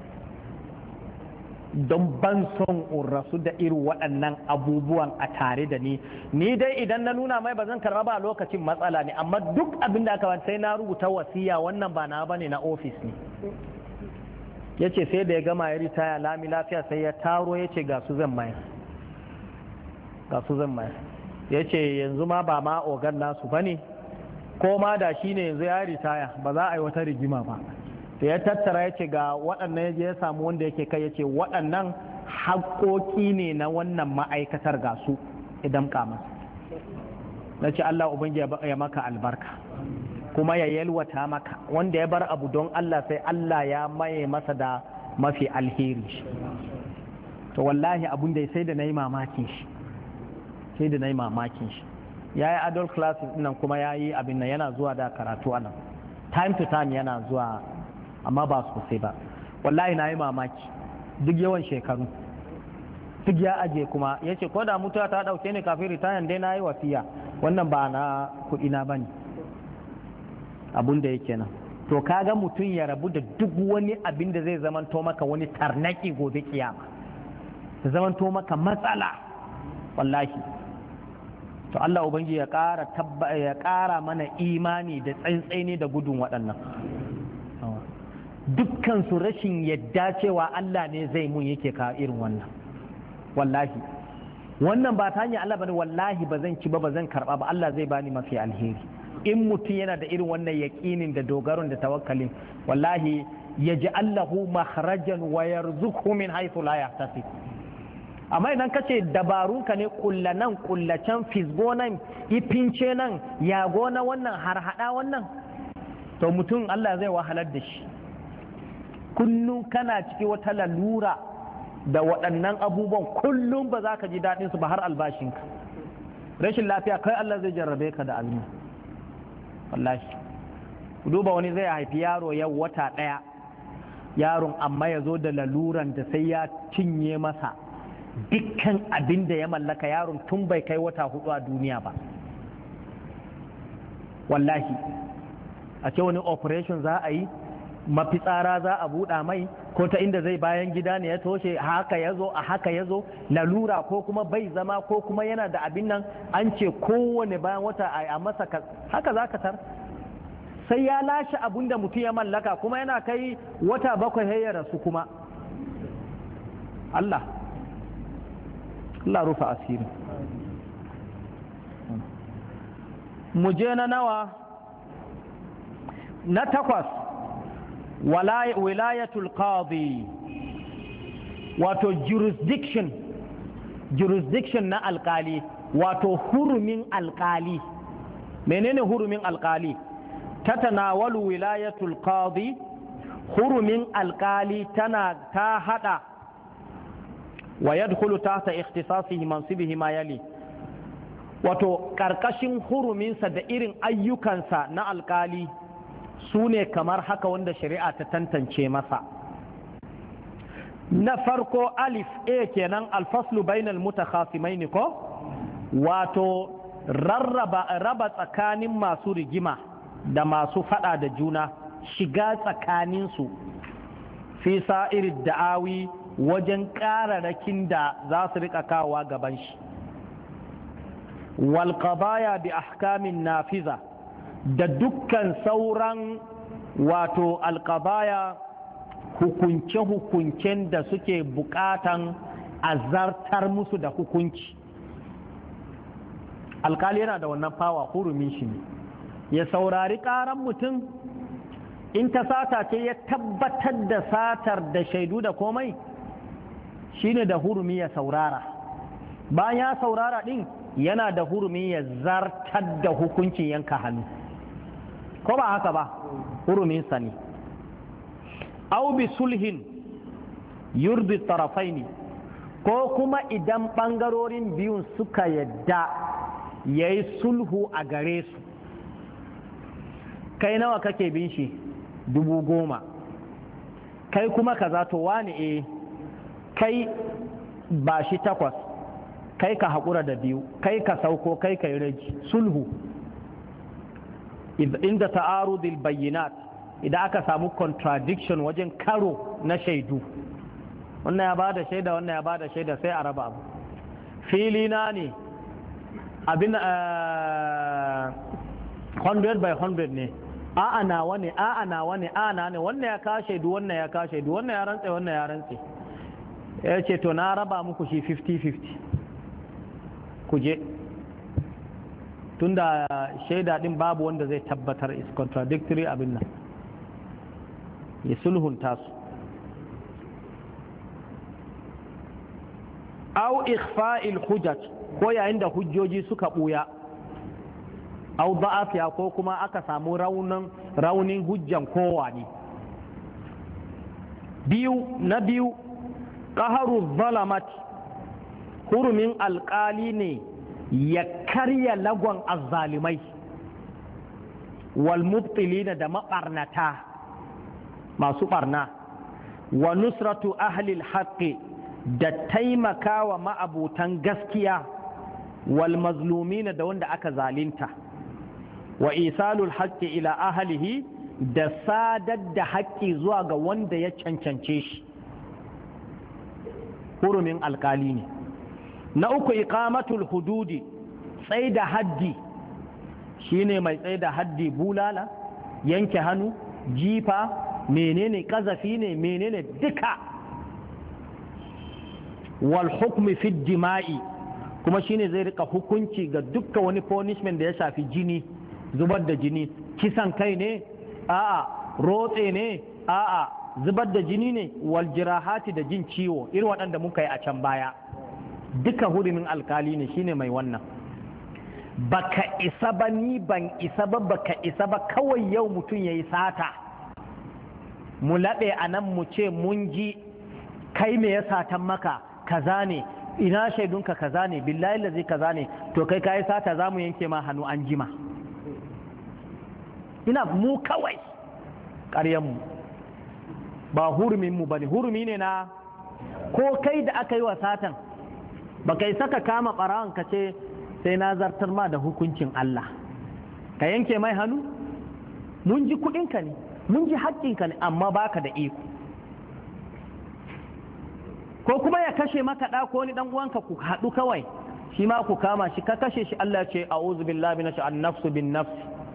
don ban son rasu da irin waɗannan abubuwan a tare da ni. Ni dai idan na nuna mai ba zan karɓa ba a lokacin matsala ne, amma duk abin da aka ban sai na rubuta wasiya wannan ba na bane na ofis ne. Ya ce sai da ya gama ya ritaya lami lafiya sai ya taro ya ce ga su zan mayar ga su zan mayar ya ce yanzu ma ba ma ogan nasu ba ne, ko ma da shi ne yanzu ya ritaya ba za a yi wata rigima ba. Da ya tattara ya ce ga waɗannan ya je ya samu wanda yake kai ya ce waɗannan haƙoƙi ne na wannan ma'aikatar ga su idan kama na ce Allah ubangi ya maka albarka kuma ya yalwata maka, wanda ya bar abu don Allah sai Allah ya maye masa da mafi alheri. To wallahi abun da sai da na yi mamakin shi sai da na yi mamakin shi ya yi adult classes nan kuma ya yi abin nan yana zuwa da karatu anan time to time yana zuwa amma ba sosai ba. Wallahi na yi mamaki duk yawan shekaru duk ya aje kuma ya ce ko da mutuwa ta ɗauke ni kafin ritayan dai na yi wasiya wannan ba na kuɗi na bane abun da yake nan. To kaga mutum ya rabu da duk wani abin da zai zamanto maka wani tarnaki gobe kiyama, ya zamanto maka matsala wallahi. To Allah ubangi ya ƙara tabba ya ƙara mana imani da tsaintsaini da gudun waɗannan. Dukkan su rashin yadda cewa Allah ne zai mun yake ka irin wannan. Wallahi wannan ba ta hanyar Allah bane, wallahi ba zan ci ba ba zan karba ba, Allah zai bani mafi alheri. In mutum yana da irin wannan yaƙinin da dogaron da tawakkalin, wallahi ya ji Allahu makharajan wa yarzuqhu min haythu la yahtasib. Amma idan kace dabarunka ne kulla nan kulla can fisgo nan ifince nan yago na wannan har hada wannan, to mutum Allah zai wahalar da shi. Kullum kana ciki wata lalura da waɗannan abubuwan kullum ba za ka ji daɗin su ba har albashinka. Rashin lafiya kai Allah zai jarrabe ka da abin. Wallahi duba wani zai haifi yaro yau wata ɗaya yaron amma ya zo da laluran da sai ya cinye masa dukkan abin da ya mallaka, yaron tun bai kai wata hudu a duniya ba. Wallahi a ce wani operation za a yi, mafitsara za a buɗa mai ko ta inda zai bayan gida ne ya toshe, haka ya zo a haka ya zo lalura, ko kuma bai zama ko kuma yana da abin nan an ce kowane bayan wata a masa haka za ka tar sai ya lashe abin da mutum ya mallaka kuma yana kai wata bakwai ya rasu kuma. Allah Allah rufa asiri. mu je na nawa na takwas wilayatul qadi wato jurisdiction jurisdiction na alkali wato hurumin alkali. menene hurumin alkali? tatanawalu wilayatul qadi, hurumin alkali tana ta hada wa yadkhulu tahta ikhtisasihi mansibihi ma yali, wato karkashin huruminsa da irin ayyukansa na alkali su ne kamar haka wanda shari'a ta tantance masa. Na farko alif a kenan alfaslu bainal mutakhasimaini ko wato rarraba raba tsakanin masu rigima da masu fada da juna, shiga tsakaninsu fi sa'ir da'awi wajen ƙararrakin da za su rika kawowa gaban shi. wal qadaya bi ahkamin nafiza, da dukkan sauran wato alqadaya hukunce-hukuncen da suke bukatan azartar musu da hukunci. Alkali yana da wannan fawa, hurumin shi ne ya saurari karan mutum, in ta sata ce ya tabbatar da satar da shaidu da komai, shine da hurumi ya saurara, bayan ya saurara din yana da hurumi ya zartar da hukuncin yanka hannu, ko ba haka ba, huruminsa ne. Au bi sulhin yurdi tarafaini, ko kuma idan ɓangarorin biyun suka yadda ya yi sulhu a gare su, kai nawa kake bin shi dubu goma, kai kuma kaza to wani e kai ba shi takwas, kai ka haƙura da biyu, kai ka sauko, kai ka yi rage, sulhu. Inda ta'arudil bayyinat, idan aka samu contradiction wajen karo na shaidu, wannan ya bada shaida wannan ya bada shaida, sai a raba abu. Fili na ne abin uh, hundred by hundred ne, a'a nawa ne, a'a nawa ne, a'a na ne, wannan ya ka shaidu wannan ya ka shaidu, wannan ya rantse wannan ya rantse, ya ce to na raba muku shi fifty fifty, ku je, tunda shaida din babu wanda zai tabbatar, is contradictory abin nan, ya sulhunta su. Au ikhfa'il hujjaj, ko yayin da hujjoji suka buya, au da'afiya, ko kuma aka samu raunin raunin hujjan kowa ne. Biyu na biyu, qaharu zalamat, hurumin alƙali ne ya karya lagon azzalimai, wal mubtilina da maɓarnata masu ɓarna, wa nusratu ahlil haqqi, da taimakawa ma'abutan gaskiya, wal mazlumina da wanda aka zalinta, wa isalul haqqi ila ahlihi, da sadar da haƙƙi zuwa ga wanda ya cancance shi, hurumin alƙali ne. Na uku iqamatul hududi, tsaida haddi, shine mai tsaida haddi, bulala, yanke hannu, jifa, menene kazafi ne, menene duka. Wal hukmi fi dima'i, kuma shine zai rika hukunci ga dukkan wani punishment da ya shafi jini, zubar da jini, kisan kai ne, a'a rotse ne, a'a zubar da jini ne, wal jirahati da jin ciwo, irin waɗanda muka yi a can baya, duka hurumin alkali ne, shine mai wannan. Baka isa ba, ni ban isa ba, baka isa ba, kawai yau mutum ya yi sata, mu laɓe a nan mu ce mun ji kai me ya satan maka, kaza ne, ina shaidunka kaza ne, billahi lazi kaza ne, to kai ka yi sata, za mu yanke ma hannu an jima. Ina mu kawai ƙaryanmu ba huruminmu ba ne, hurumi ne na ko kai da aka yi wa satan, ba kai saka kama ɓarawan ka ce sai na zartar ma da hukuncin Allah, ka yanke mai hannu, mun ji kuɗinka ne, mun ji haƙƙinka ne, amma baka da iko. Ko kuma ya kashe maka ɗa ko ni ɗan uwanka, ku haɗu kawai, shi ma ku kama shi, ka kashe shi, Allah ce a'udhu billahi minash shaitanir nafsu bin nafs,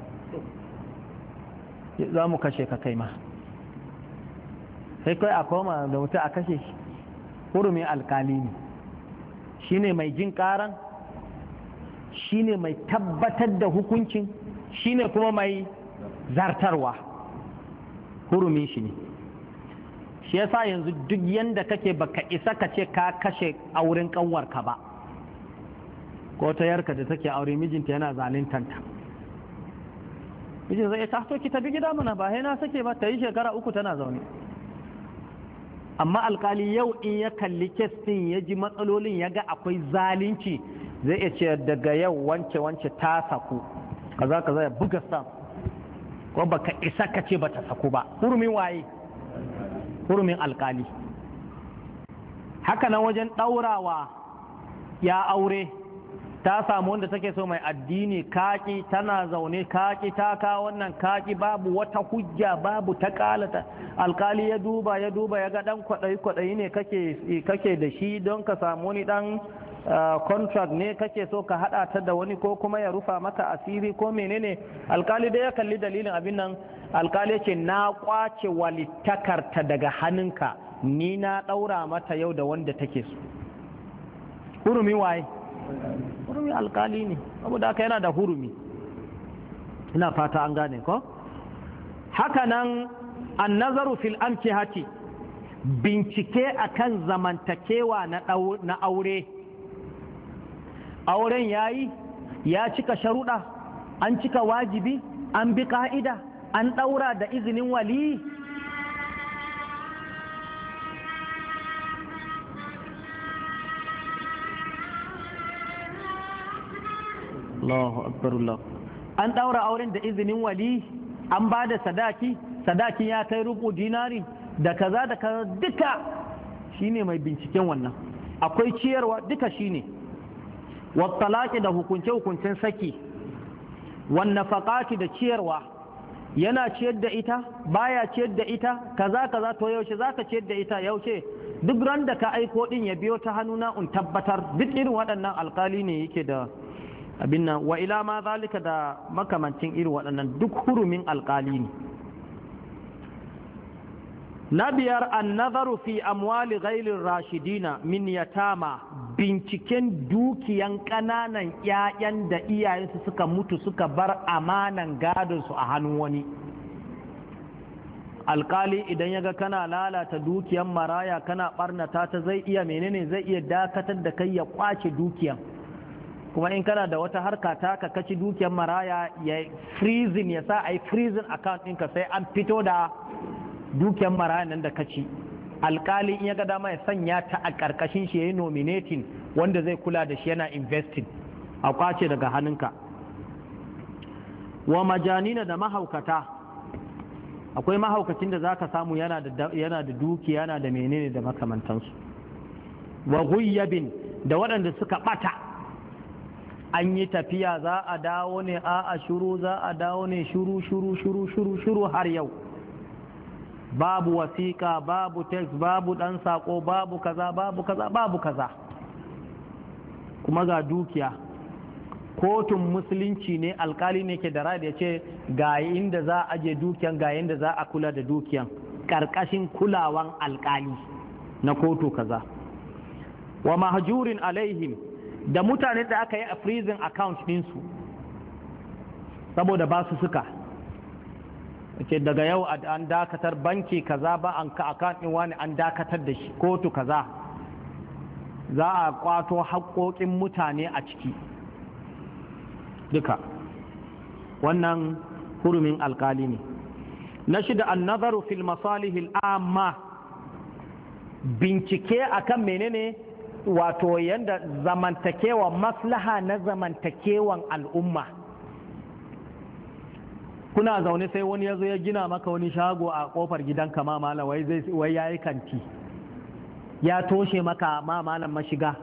za mu kashe ka kai ma, sai kai a koma da mutum a kashe shi. Hurumin alkali ne, shine mai jin ƙaran, shine mai tabbatar da hukuncin, shine kuma mai zartarwa, hurumin shi ne. Shi yasa yanzu duk yanda kake baka isa ka ce ka kashe auren kanwarka ba, ko ta yarka da take aure mijinta yana zalintanta, mijin zai ta so ki tafi gida mana, ba na sake ba, ta yi shekara uku tana zaune. Amma alkali yau in ya kalli kes din, ya ji matsalolin, ya ga akwai zalunci, zai iya ce daga yau wance wance ta saku kaza kaza, ya buga sa, ko baka isa ka ce bata saku ba. Hurumin waye? Hurumin alkali. Haka nan wajen ɗaurawa ya aure, ta samu wanda take so mai addini, kaki, tana zaune kaki, ta kawo wannan kaki, babu wata hujja, babu ta kalata, alkali ya duba ya duba ya ga dan kwaɗayi kwaɗayi ne kake kake da shi, don ka samu wani dan contract ne kake so ka hada ta da wani, ko kuma ya rufa maka asiri ko menene. Alkali da ya kalli dalilin abin nan, alkali ce na kwace walittakarta daga hannunka, ni na daura mata yau da wanda take so. Hurumi waye? Hurumi alkali ne, saboda haka yana da hurumi. Ina fata an gane ko? Haka nan an nazaru fil amkihati, bincike akan zamantakewa na aure, auren yayi ya cika sharuɗa, an cika wajibi, an bi ka'ida, an ɗaura da izinin wali. Allahu akbar Allah. An ɗaura auren da izinin wali, an ba da sadaki, sadaki ya kai rubu dinari da kaza da kaza, duka shine mai binciken wannan. Akwai ciyarwa, duka shine. Wa talaqi da hukunce hukuncen saki, wan nafaqati da ciyarwa, yana ciyar da ita, baya ciyar da ita, kaza kaza, to yaushe zaka ciyar da ita, yaushe duk ran da ka aiko din ya biyo ta hannuna in tabbatar. Duk irin waɗannan alkali ne yake da abin nan. Wa ila ma zalika da makamancin irin waɗannan, duk hurumin alkali ne. Na biyar, an nazaru fi amwali ghailin rashidina min yatama, binciken dukiyan ƙananan ‘ya'yan da iyayensu suka mutu suka bar amanan gadonsu a hannun wani. Alkali idan ya ga kana lalata dukiyan maraya kana ɓarnata ta, zai iya menene, zai iya dakatar da kai ya kwace dukiyan. Kuma in kana da wata harka ta ka kaci dukiyan maraya, ya freezing, ya sa a yi freezing account ɗinka sai an fito da dukiyan maraya nan da kaci. Alkali in ya ga dama ya sanya ta a ƙarƙashin shi, ya yi nominating wanda zai kula da shi, yana investing, a kwace daga hannunka. Wa majanina da mahaukata, akwai mahaukacin da zaka samu yana da yana da dukiya, yana da menene da makamantansu. Wa ghuyyabin da waɗanda suka ɓata, an yi tafiya za a dawo ne, a a shuru, za a dawo ne, shuru shuru shuru shuru shuru har yau. Babu wasiƙa, babu text, babu ɗan saƙo, babu kaza, babu kaza, babu kaza. Kuma ga dukiya, kotun musulunci ne, alkali ne ke da rai da ya ce ga inda za a aje dukiyan, ga inda za a kula da dukiyan, ƙarƙashin kulawan alkali na kotu kaza. Wa mahjurin alaihim da mutane da aka yi a freezing account ɗinsu saboda ba su suka ce daga yau an dakatar banki kaza ba an ka account ɗin wani an dakatar da shi, kotu kaza za a kwato haƙoƙin mutane a ciki duka. Wannan hurumin alkali ne. Na shida, an nazaru fil masalihil amma, bincike akan menene, wato yanda zamantakewa, maslaha na zamantakewan al'umma. Kuna zaune sai wani ya zo ya gina maka wani shago a kofar gidanka, ma malam wai zai wai yayi kanti, ya toshe maka ma malam mashiga,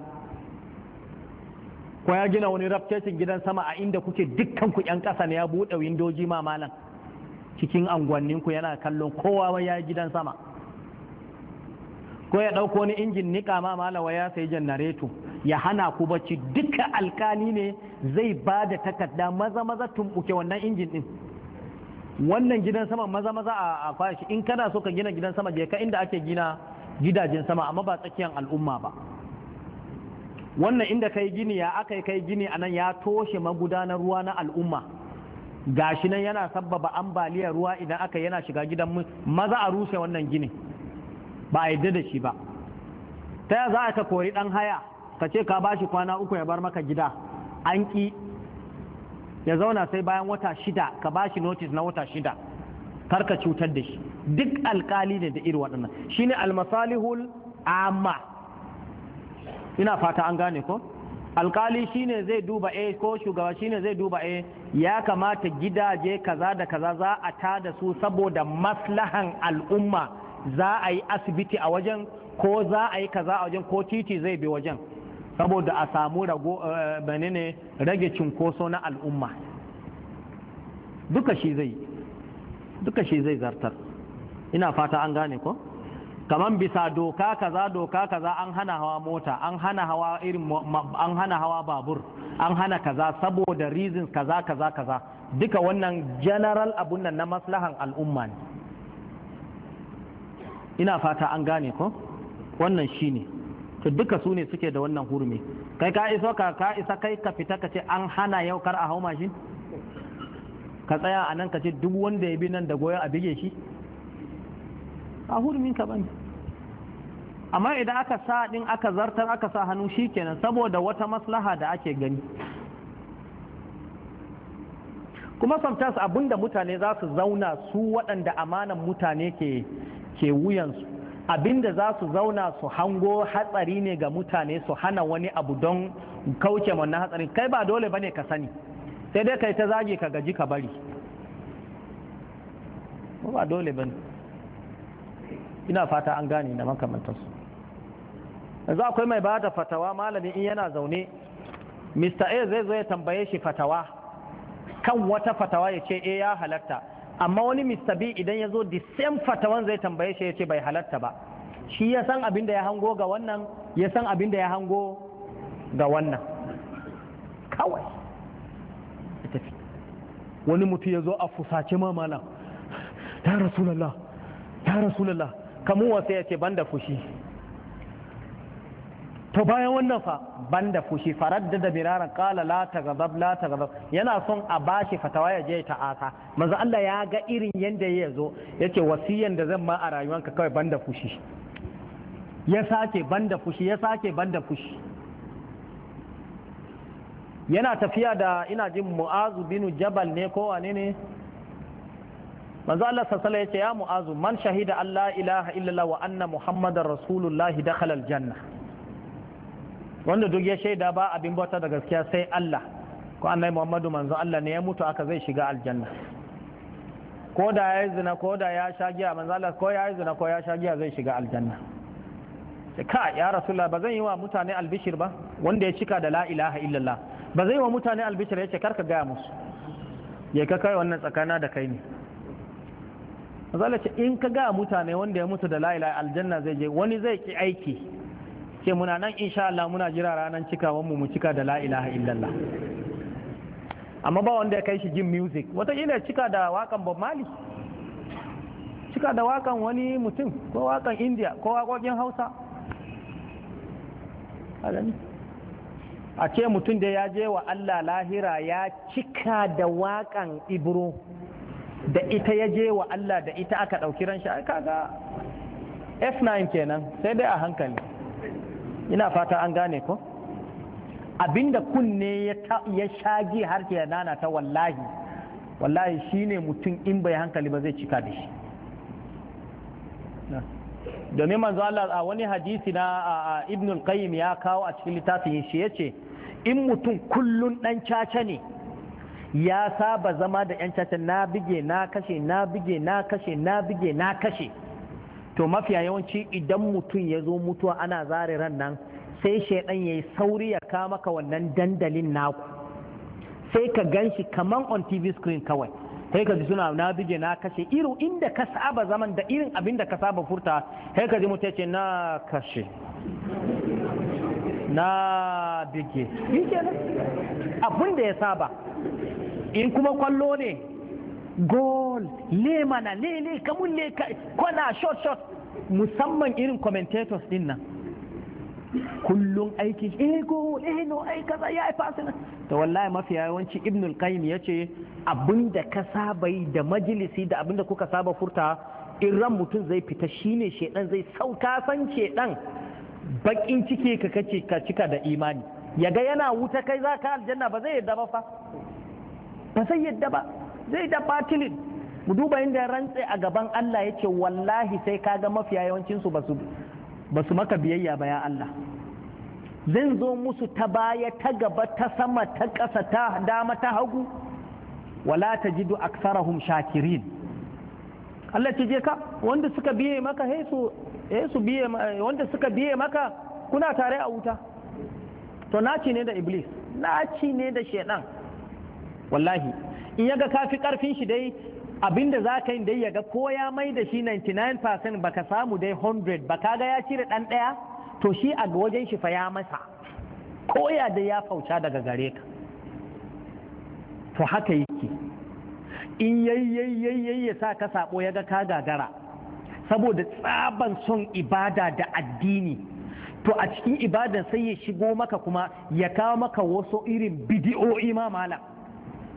ko ya gina wani rafkecin gidan sama a inda kuke dukkan ku yan ƙasa ne, ya buɗe windoji ma malam cikin anguwanninku, yana kallon kowa wai yayi gidan sama. Ko ya ɗauko wani injin niƙa ma malawa ya sayi janareto ya hana ku bacci, duka alkali ne zai ba da takarda, maza maza tumɓuke wannan injin ɗin, wannan gidan sama maza maza a kwashi. In kana so ka gina gidan sama, je ka inda ake gina gidajen sama, amma ba tsakiyar al'umma ba. Wannan inda kai gini, ya aka yi kai gini anan, ya toshe magudanar ruwa na al'umma, gashi nan yana sabbaba ambaliyar ruwa idan aka yana shiga gidan, maza a rushe wannan gini, ba a yadda da shi ba. Ta ya za ka kori ɗan haya ka ce ka bashi kwana uku ya bar maka gida, an ƙi ya zauna sai bayan wata shida ka bashi notice na wata shida, kar ka cutar da shi. Duk alkali ne da iri waɗannan, shine almasalihul amma. Ina fata an gane ko? Alkali shine zai duba a ko shugaba shine zai duba a ya kamata gidaje kaza da kaza za a tada su saboda maslahan al'umma, za a yi asibiti a wajen, ko za a yi kaza a wajen, ko titi zai bi wajen, saboda a samu rago menene rage cinkoso na al'umma. Duka shi zai duka shi zai zartar. Ina fata an gane ko? Kaman bisa doka kaza doka kaza an hana hawa mota, an hana hawa irin an hana hawa babur, an hana kaza saboda reasons kaza kaza kaza, duka wannan general abun nan na maslahan al'umma ne. Ina fata an gane ko? Wannan shine to duka su ne suke da wannan hurumi. Kai ka iso ka ka isa kai ka fita ka ce an hana yau kar a hau mashin, ka tsaya a nan ka ce duk wanda ya bi nan da goyo a bige shi, a hurumin ka bane. amma idan aka sa din aka zartar aka sa hannu shikenan saboda wata maslaha da ake gani. kuma sometimes abinda mutane za su zauna su waɗanda amanan mutane ke ke wuyansu abinda za su zauna su hango hatsari ne ga mutane su hana wani abu don kauce wannan hatsarin kai ba dole bane ka sani sai dai kai ta zage ka gaji ka bari ba dole bane. ina fata an gane da makamantarsu. yanzu akwai mai ba da fatawa malami in yana zaune Mr. A zai zo ya tambaye shi fatawa kan wata fatawa ya ce eh ya halatta, amma wani Mr. B idan ya zo the same fatawan zai tambaye shi ya ce bai halatta ba. Shi ya san abin da ya hango ga wannan, ya san abin da ya hango ga wannan kawai. Wani mutum ya zo a fusace ma malam, ya rasulallah ya rasulallah kamun wasa ya ce banda fushi. To bayan wannan fa banda fushi, faradda da biraran kala la taghadab la taghadab, yana son a bashi fatawa ya je ta asa. Manzo Allah ya ga irin yanda ya zo yace wasiyan da zan ma a rayuwanka kawai banda fushi. Ya sake banda fushi, ya sake banda fushi. Yana tafiya da ina jin Mu'azu bin Jabal ne ko wane ne? Manzo Allah sallallahu alaihi wasallam yace ya Mu'azu man shahida Allah ilaha illallah wa anna Muhammadar Rasulullah dakhala aljanna. Wanda duk ya shaida ba abin bauta da gaskiya sai Allah ko annabi Muhammadu manzo Allah ne ya mutu aka zai shiga aljanna. Ko da ya yi zina ko da ya sha giya manzo Allah ko ya yi zina ko ya sha giya zai shiga aljanna. Sai ka ya Rasulullah ba zan yi wa mutane albishir ba wanda ya cika da la ilaha illallah ba zai yi wa mutane albishir yace karka gaya musu ya ka kai wannan tsakana da kai ne. Manzo Allah ce in ka ga mutane wanda ya mutu da la ilaha aljanna zai je, wani zai ki aiki ce muna nan insha Allah muna jira ranar cikawan mu mu cika da la ilaha illallah. Amma ba wanda ya kai shi jin music, wata ila cika da wakan Bob Marley, cika da wakan wani mutum ko wakan India ko wakokin Hausa. A ce mutum da ya je wa Allah lahira ya cika da wakan Ibro, da ita ya je wa Allah da ita aka ɗauki ran shi, kaga F nine kenan, sai dai a hankali. Ina fata an gane ko abinda kunne ya shagi har ke nana ta wallahi wallahi shine mutum in bai hankali ba zai cika da shi. Domin manzo Allah a wani hadisi na Ibn al-Qayyim ya kawo a cikin littafin shi yace in mutum kullun dan caca ne ya saba zama da yan caca, na bige na kashe na bige na kashe na bige na kashe, to mafiya yawanci idan mutum ya zo mutuwa ana zare ran nan sai shaidan ya yi sauri ya kama maka wannan dandalin naku, sai ka gan shi kaman on T V screen kawai, sai ka ji suna na bige na kashe irin inda ka saba zaman da irin abin da ka saba furta, sai ka ji mutum ce na kashe na bige abin da ya saba. In kuma kwallo ne goal le mana le le kamun le kwana shot shot, musamman irin commentators din nan kullum aiki eh goal eh no ai kaza ya yi fasina. To wallahi mafi yawanci Ibn al-Qayyim yace abinda ka saba yi da majalisi da abinda kuka saba furta in ran mutum zai fita shine shedan zai sauka san shedan bakin cike ka kace ka cika da imani, yaga yana wuta kai zaka aljanna ba zai yadda ba fa, ba zai yadda ba, zai da batilin. Mu duba inda rantse a gaban Allah yake wallahi sai kaga mafiya yawancin su basu basu maka biyayya ba ya Allah. Zan zo musu ta baya ta gaba ta sama ta ƙasa ta dama ta hagu wala tajidu aksarahum shakirin. Allah ce je ka wanda suka biye maka he su he su biye wanda suka biye maka kuna tare a wuta. To naci ne da iblis, naci ne da shedan. Wallahi in yaga kafi karfin shi dai abinda za ka yi dai yaga ko ya mai da shi ninety-nine percent baka samu dai one hundred ba, kaga ya cire dan daya, to shi a wajen shi fa ya masa ko ya da ya fauta daga gare ka. To haka yake in yayi ya sa ka sabo yaga ka gagara saboda tsaban son ibada da addini, to a cikin ibadan sai ya shigo maka kuma ya kawo maka wasu irin bidiyo'i ma malam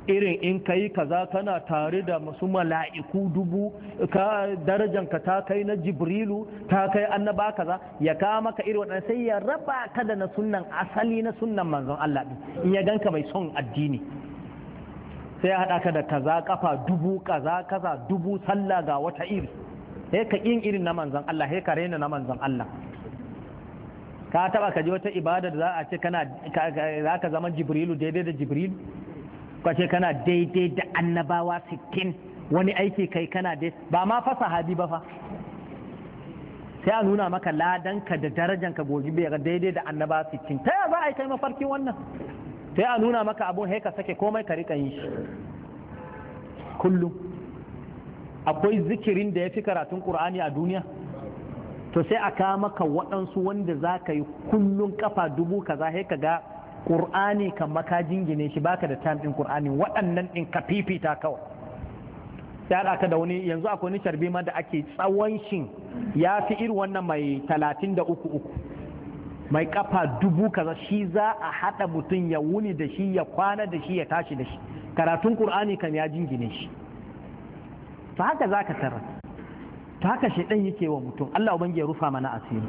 irin in kai kaza kana tare da masu mala'iku dubu, ka darajanka ta kai na jibrilu, ta kai annaba kaza, ya kawo maka irin waɗannan sai ya raba ka da na sunnan asali na sunnan manzon Allah din in ya ganka mai son addini, sai ya haɗa ka da kaza kafa dubu kaza kaza dubu sallah ga wata iri, sai ka yin irin na manzon Allah, sai ka rena na manzon Allah. Ka taba ka ji wata ibada da za a ce kana za ka zama jibrilu daidai da jibrilu, ka ce kana daidai da annabawa sittin, wani aiki kai kana dai ba ma fa sahabi ba fa, sai a nuna maka ladanka da darajanka gobe bai ga daidai da annabawa sittin. Ta yaya za a yi kai mafarkin wannan? Sai a nuna maka abun sai ka sake komai ka rika yin shi kullum. Akwai zikirin da ya fi karatun Qur'ani a duniya? To sai a kawo maka waɗansu wanda za ka yi kullum kafa dubu kaza sai ka ga ƙur'ani kan maka jingine shi baka da time ɗin ƙur'ani, waɗannan ɗin ka fifita kawai. Sai haɗa ka da wani, yanzu akwai wani sharbi ma da ake tsawon shin ya fi irin wannan mai talatin da uku uku, mai kafa dubu kaza, shi za a haɗa mutum ya wuni da shi, ya kwana da shi, ya tashi da shi. Karatun ƙur'ani kan ya jingine shi. To haka za ka tarar. Ta haka shaidan yake wa mutum. Allah ubangi ya rufa mana asiri.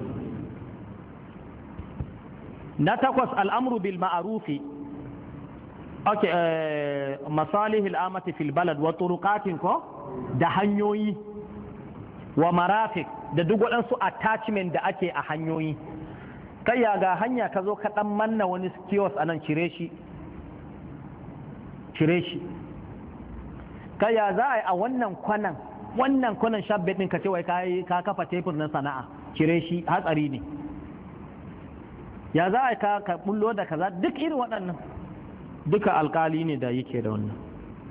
Na takwas, al'amru bil ma'arufi, okay, masalihil amati fil balad wa turuqatin ko da hanyoyi wa marafik da duk waɗansu attachment da ake a hanyoyi. Kai ya ga hanya ka zo ka ɗan manna wani kiosk a nan, cire shi cire shi. Kai ya za a yi a wannan kwanan wannan kwanan shabbe ɗin ka ce wai ka kafa tebur na sana'a, cire shi, hatsari ne. Ya za a ka ka bullo da kaza, duk irin waɗannan duka alkali ne da yake da wannan.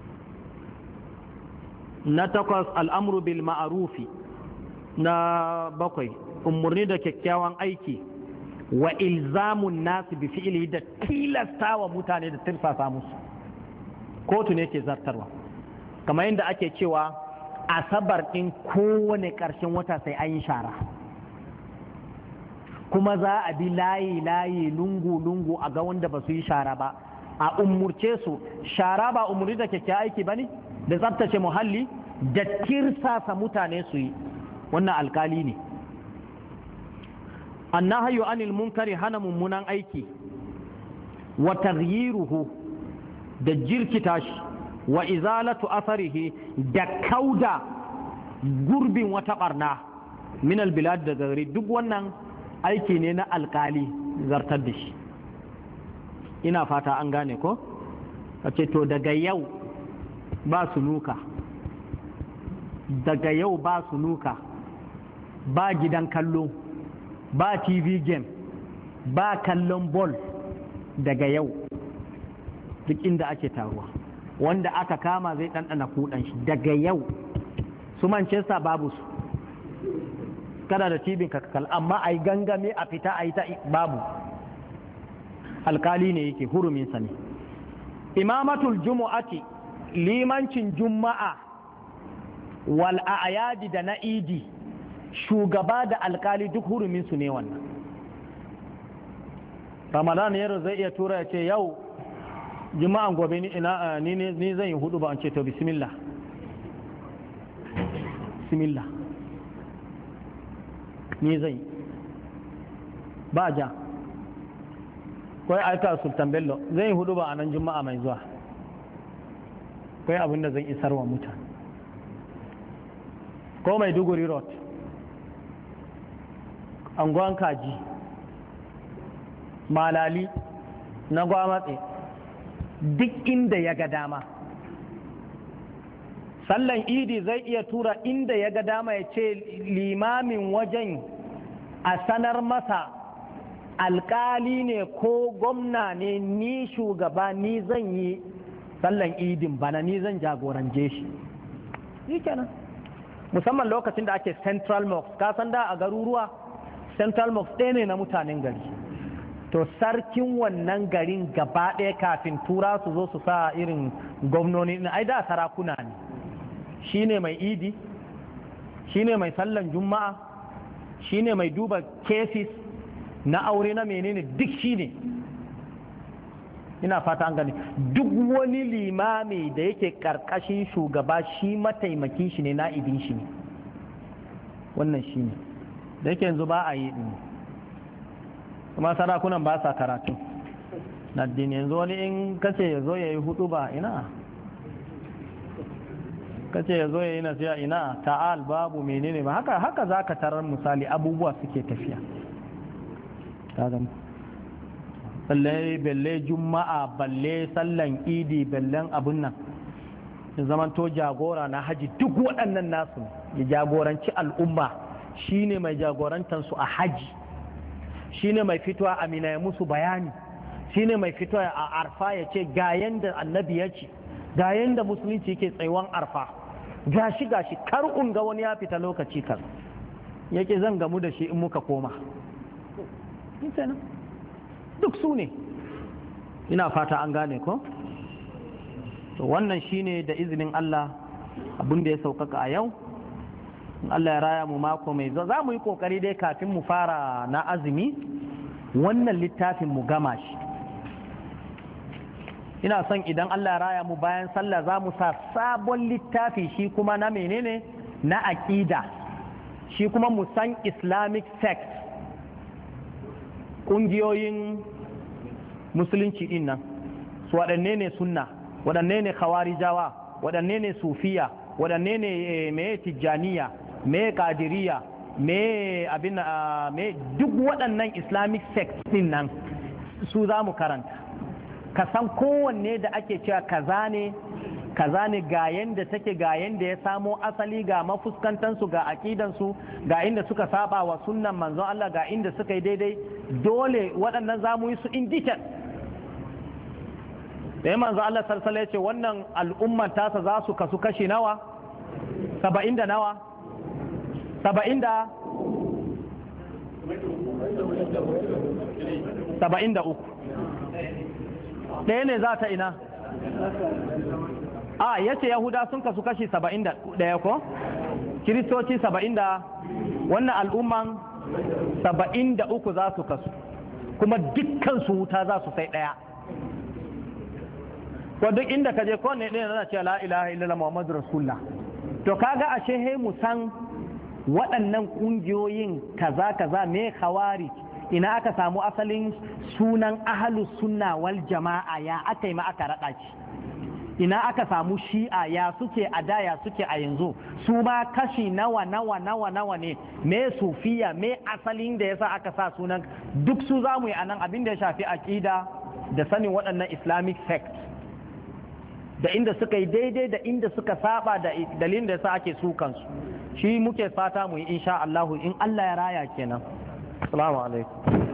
Na takwas, al'amru bil ma'arufi. Na bakwai, umarni da kyakkyawan aiki wa ilzamun nasu bi fi'ili, da tilasta wa mutane da tirsasa musu. Kotu ne ke zartarwa, kamar yadda ake cewa asabar ɗin kowane ƙarshen wata sai an yi shara, kuma za a bi layi-layi lungu-lungu a ga wanda ba su yi shara ba, a umurce su. Shara ba umurni da kyakkyawan aiki ba ne, da tsabtace muhalli, da tirsasa mutane su yi. Wannan alkali ne. Annahyu anil munkari, hana mummunan aiki, wa taghyiruhu, da jirkita shi, wa izalatu asarihi, da kauda gurbin wata barna min albilad da gari. Duk wannan aiki ne na alkali zartar da shi. Ina fata an gane ko? Kace to daga yau ba sunuka, daga yau ba sunuka, ba gidan kallo, ba tv game, ba kallon ball daga yau, duk inda ake taruwa. Wanda aka kama zai ɗanɗana kuɗan shi daga yau. Su Manchester babu su, kada da tibin kakal, amma a yi gangame a fita a yi ta babu. Alkali ne yake, huruminsa ne. Imamatul jumu'ati, limancin juma'a, wal a'yadi da na idi, shugaba da alkali duk huruminsu ne wannan. Ramadan yaro zai iya tura ya ce yau juma'an gobe ni ina ni ni zan yi hudu ba, an ce to bismillah bismillah ni zan yi ba ja. Kai aika Sultan Bello zan yi hudu ba a nan juma'a mai zuwa, kai abin da zan isar wa mutane. Ko mai Duguri Road, anguwan kaji, malali na gwamatse, duk inda ya ga dama. Sallan idi zai iya tura inda ya ga dama, ya ce limamin wajen a sanar masa alkali ne ko gwamna ne, ni shugaba, ni zan yi sallan idin bana, ni zan jagorance shi. Shi kenan. Musamman lokacin da ake Central Mosque, ka san da a garuruwa Central Mosque ɗaya ne na mutanen gari. To sarkin wannan garin gaba ɗaya kafin tura su zo su sa irin gwamnoni, ai da sarakuna ne. Shi ne mai idi, shi ne mai sallan juma'a, shi ne mai duba cases na aure na menene, duk shi ne. ina fata an gane. Duk wani limami da yake karkashin shugaba shi mataimakin shi ne, na'ibin shi ne, wannan shi ne da yake yanzu ba a yi din, kuma sarakunan ba sa karatu na addini. Yanzu wani in kace ya zo ya yi hudu ba, ina kace ya zo ya yi nasiya, ina ta'al babu menene ba, haka haka za ka tarar misali abubuwa suke tafiya. balle balle juma'a, balle sallan idi, ballen abun nan ya zamanto jagora na haji, duk waɗannan nasu ya jagoranci al'umma, shine mai jagorantansu a haji, shine mai fitowa a mina ya musu bayani, shine mai fitowa a arfa ya ce ga yanda annabi ya ce, ga yanda musulunci yake tsayuwan arfa, gashi gashi kar ga wani ya fita lokaci kan yake zan gamu da shi in muka koma. Duk su ne, ina fata an gane ko? To wannan shine da izinin Allah abin da ya saukaka a yau. In Allah ya raya mu mako mai zo za mu yi kokari dai kafin mu fara na azumi wannan littafin mu gama shi. Ina son idan Allah ya raya mu bayan sallah za mu sa sabon littafi shi kuma na menene, na aqida, shi kuma mu san Islamic sect, ƙungiyoyin musulunci din nan su waɗanne ne sunna, waɗanne ne khawarijawa, waɗanne ne sufiya, waɗanne ne me tijjaniya, me kadiriya, me abin me duk waɗannan Islamic sect din nan su za mu karanta, ka san kowanne da ake cewa kaza ne kaza ne, ga yanda take, ga yanda ya samo asali, ga mafuskantansu, ga akidansu, ga inda suka saba wa sunnan manzon Allah, ga inda suka yi daidai. Dole waɗannan za mu yi su in detail. da manzon Allah sallallahu alaihi ya ce wannan al'umman tasa za su kasu kashi nawa, saba'in da nawa, saba'in da saba'in da uku, ɗaya ne za ta ina a yace yahuda sun kasu kashi saba'in da ɗaya ko, kiristoci saba'in da, wannan al'umman saba'in da uku za su kasu, kuma dukkan su wuta za su sai ɗaya. ko duk inda ka je ko ne ɗaya na ce la ilaha illallah muhammadu rasulullah. To kaga ashe he mu san waɗannan ƙungiyoyin kaza kaza me khawari, ina aka samu asalin sunan ahlus sunna wal jama'a, ya aka yi ma aka raɗa shi, ina aka samu shi'a, ya suke a da, ya suke a yanzu, su ma kashi nawa nawa nawa nawa ne, me sufiya, me asalin da yasa aka sa sunan, duk su za mu yi anan abin da ya shafi aqida da sanin waɗannan Islamic sect, da inda suka yi daidai da inda suka saba, da dalilin da yasa ake su kansu, shi muke fata mu yi insha Allah in Allah ya raya kenan. Assalamu alaikum.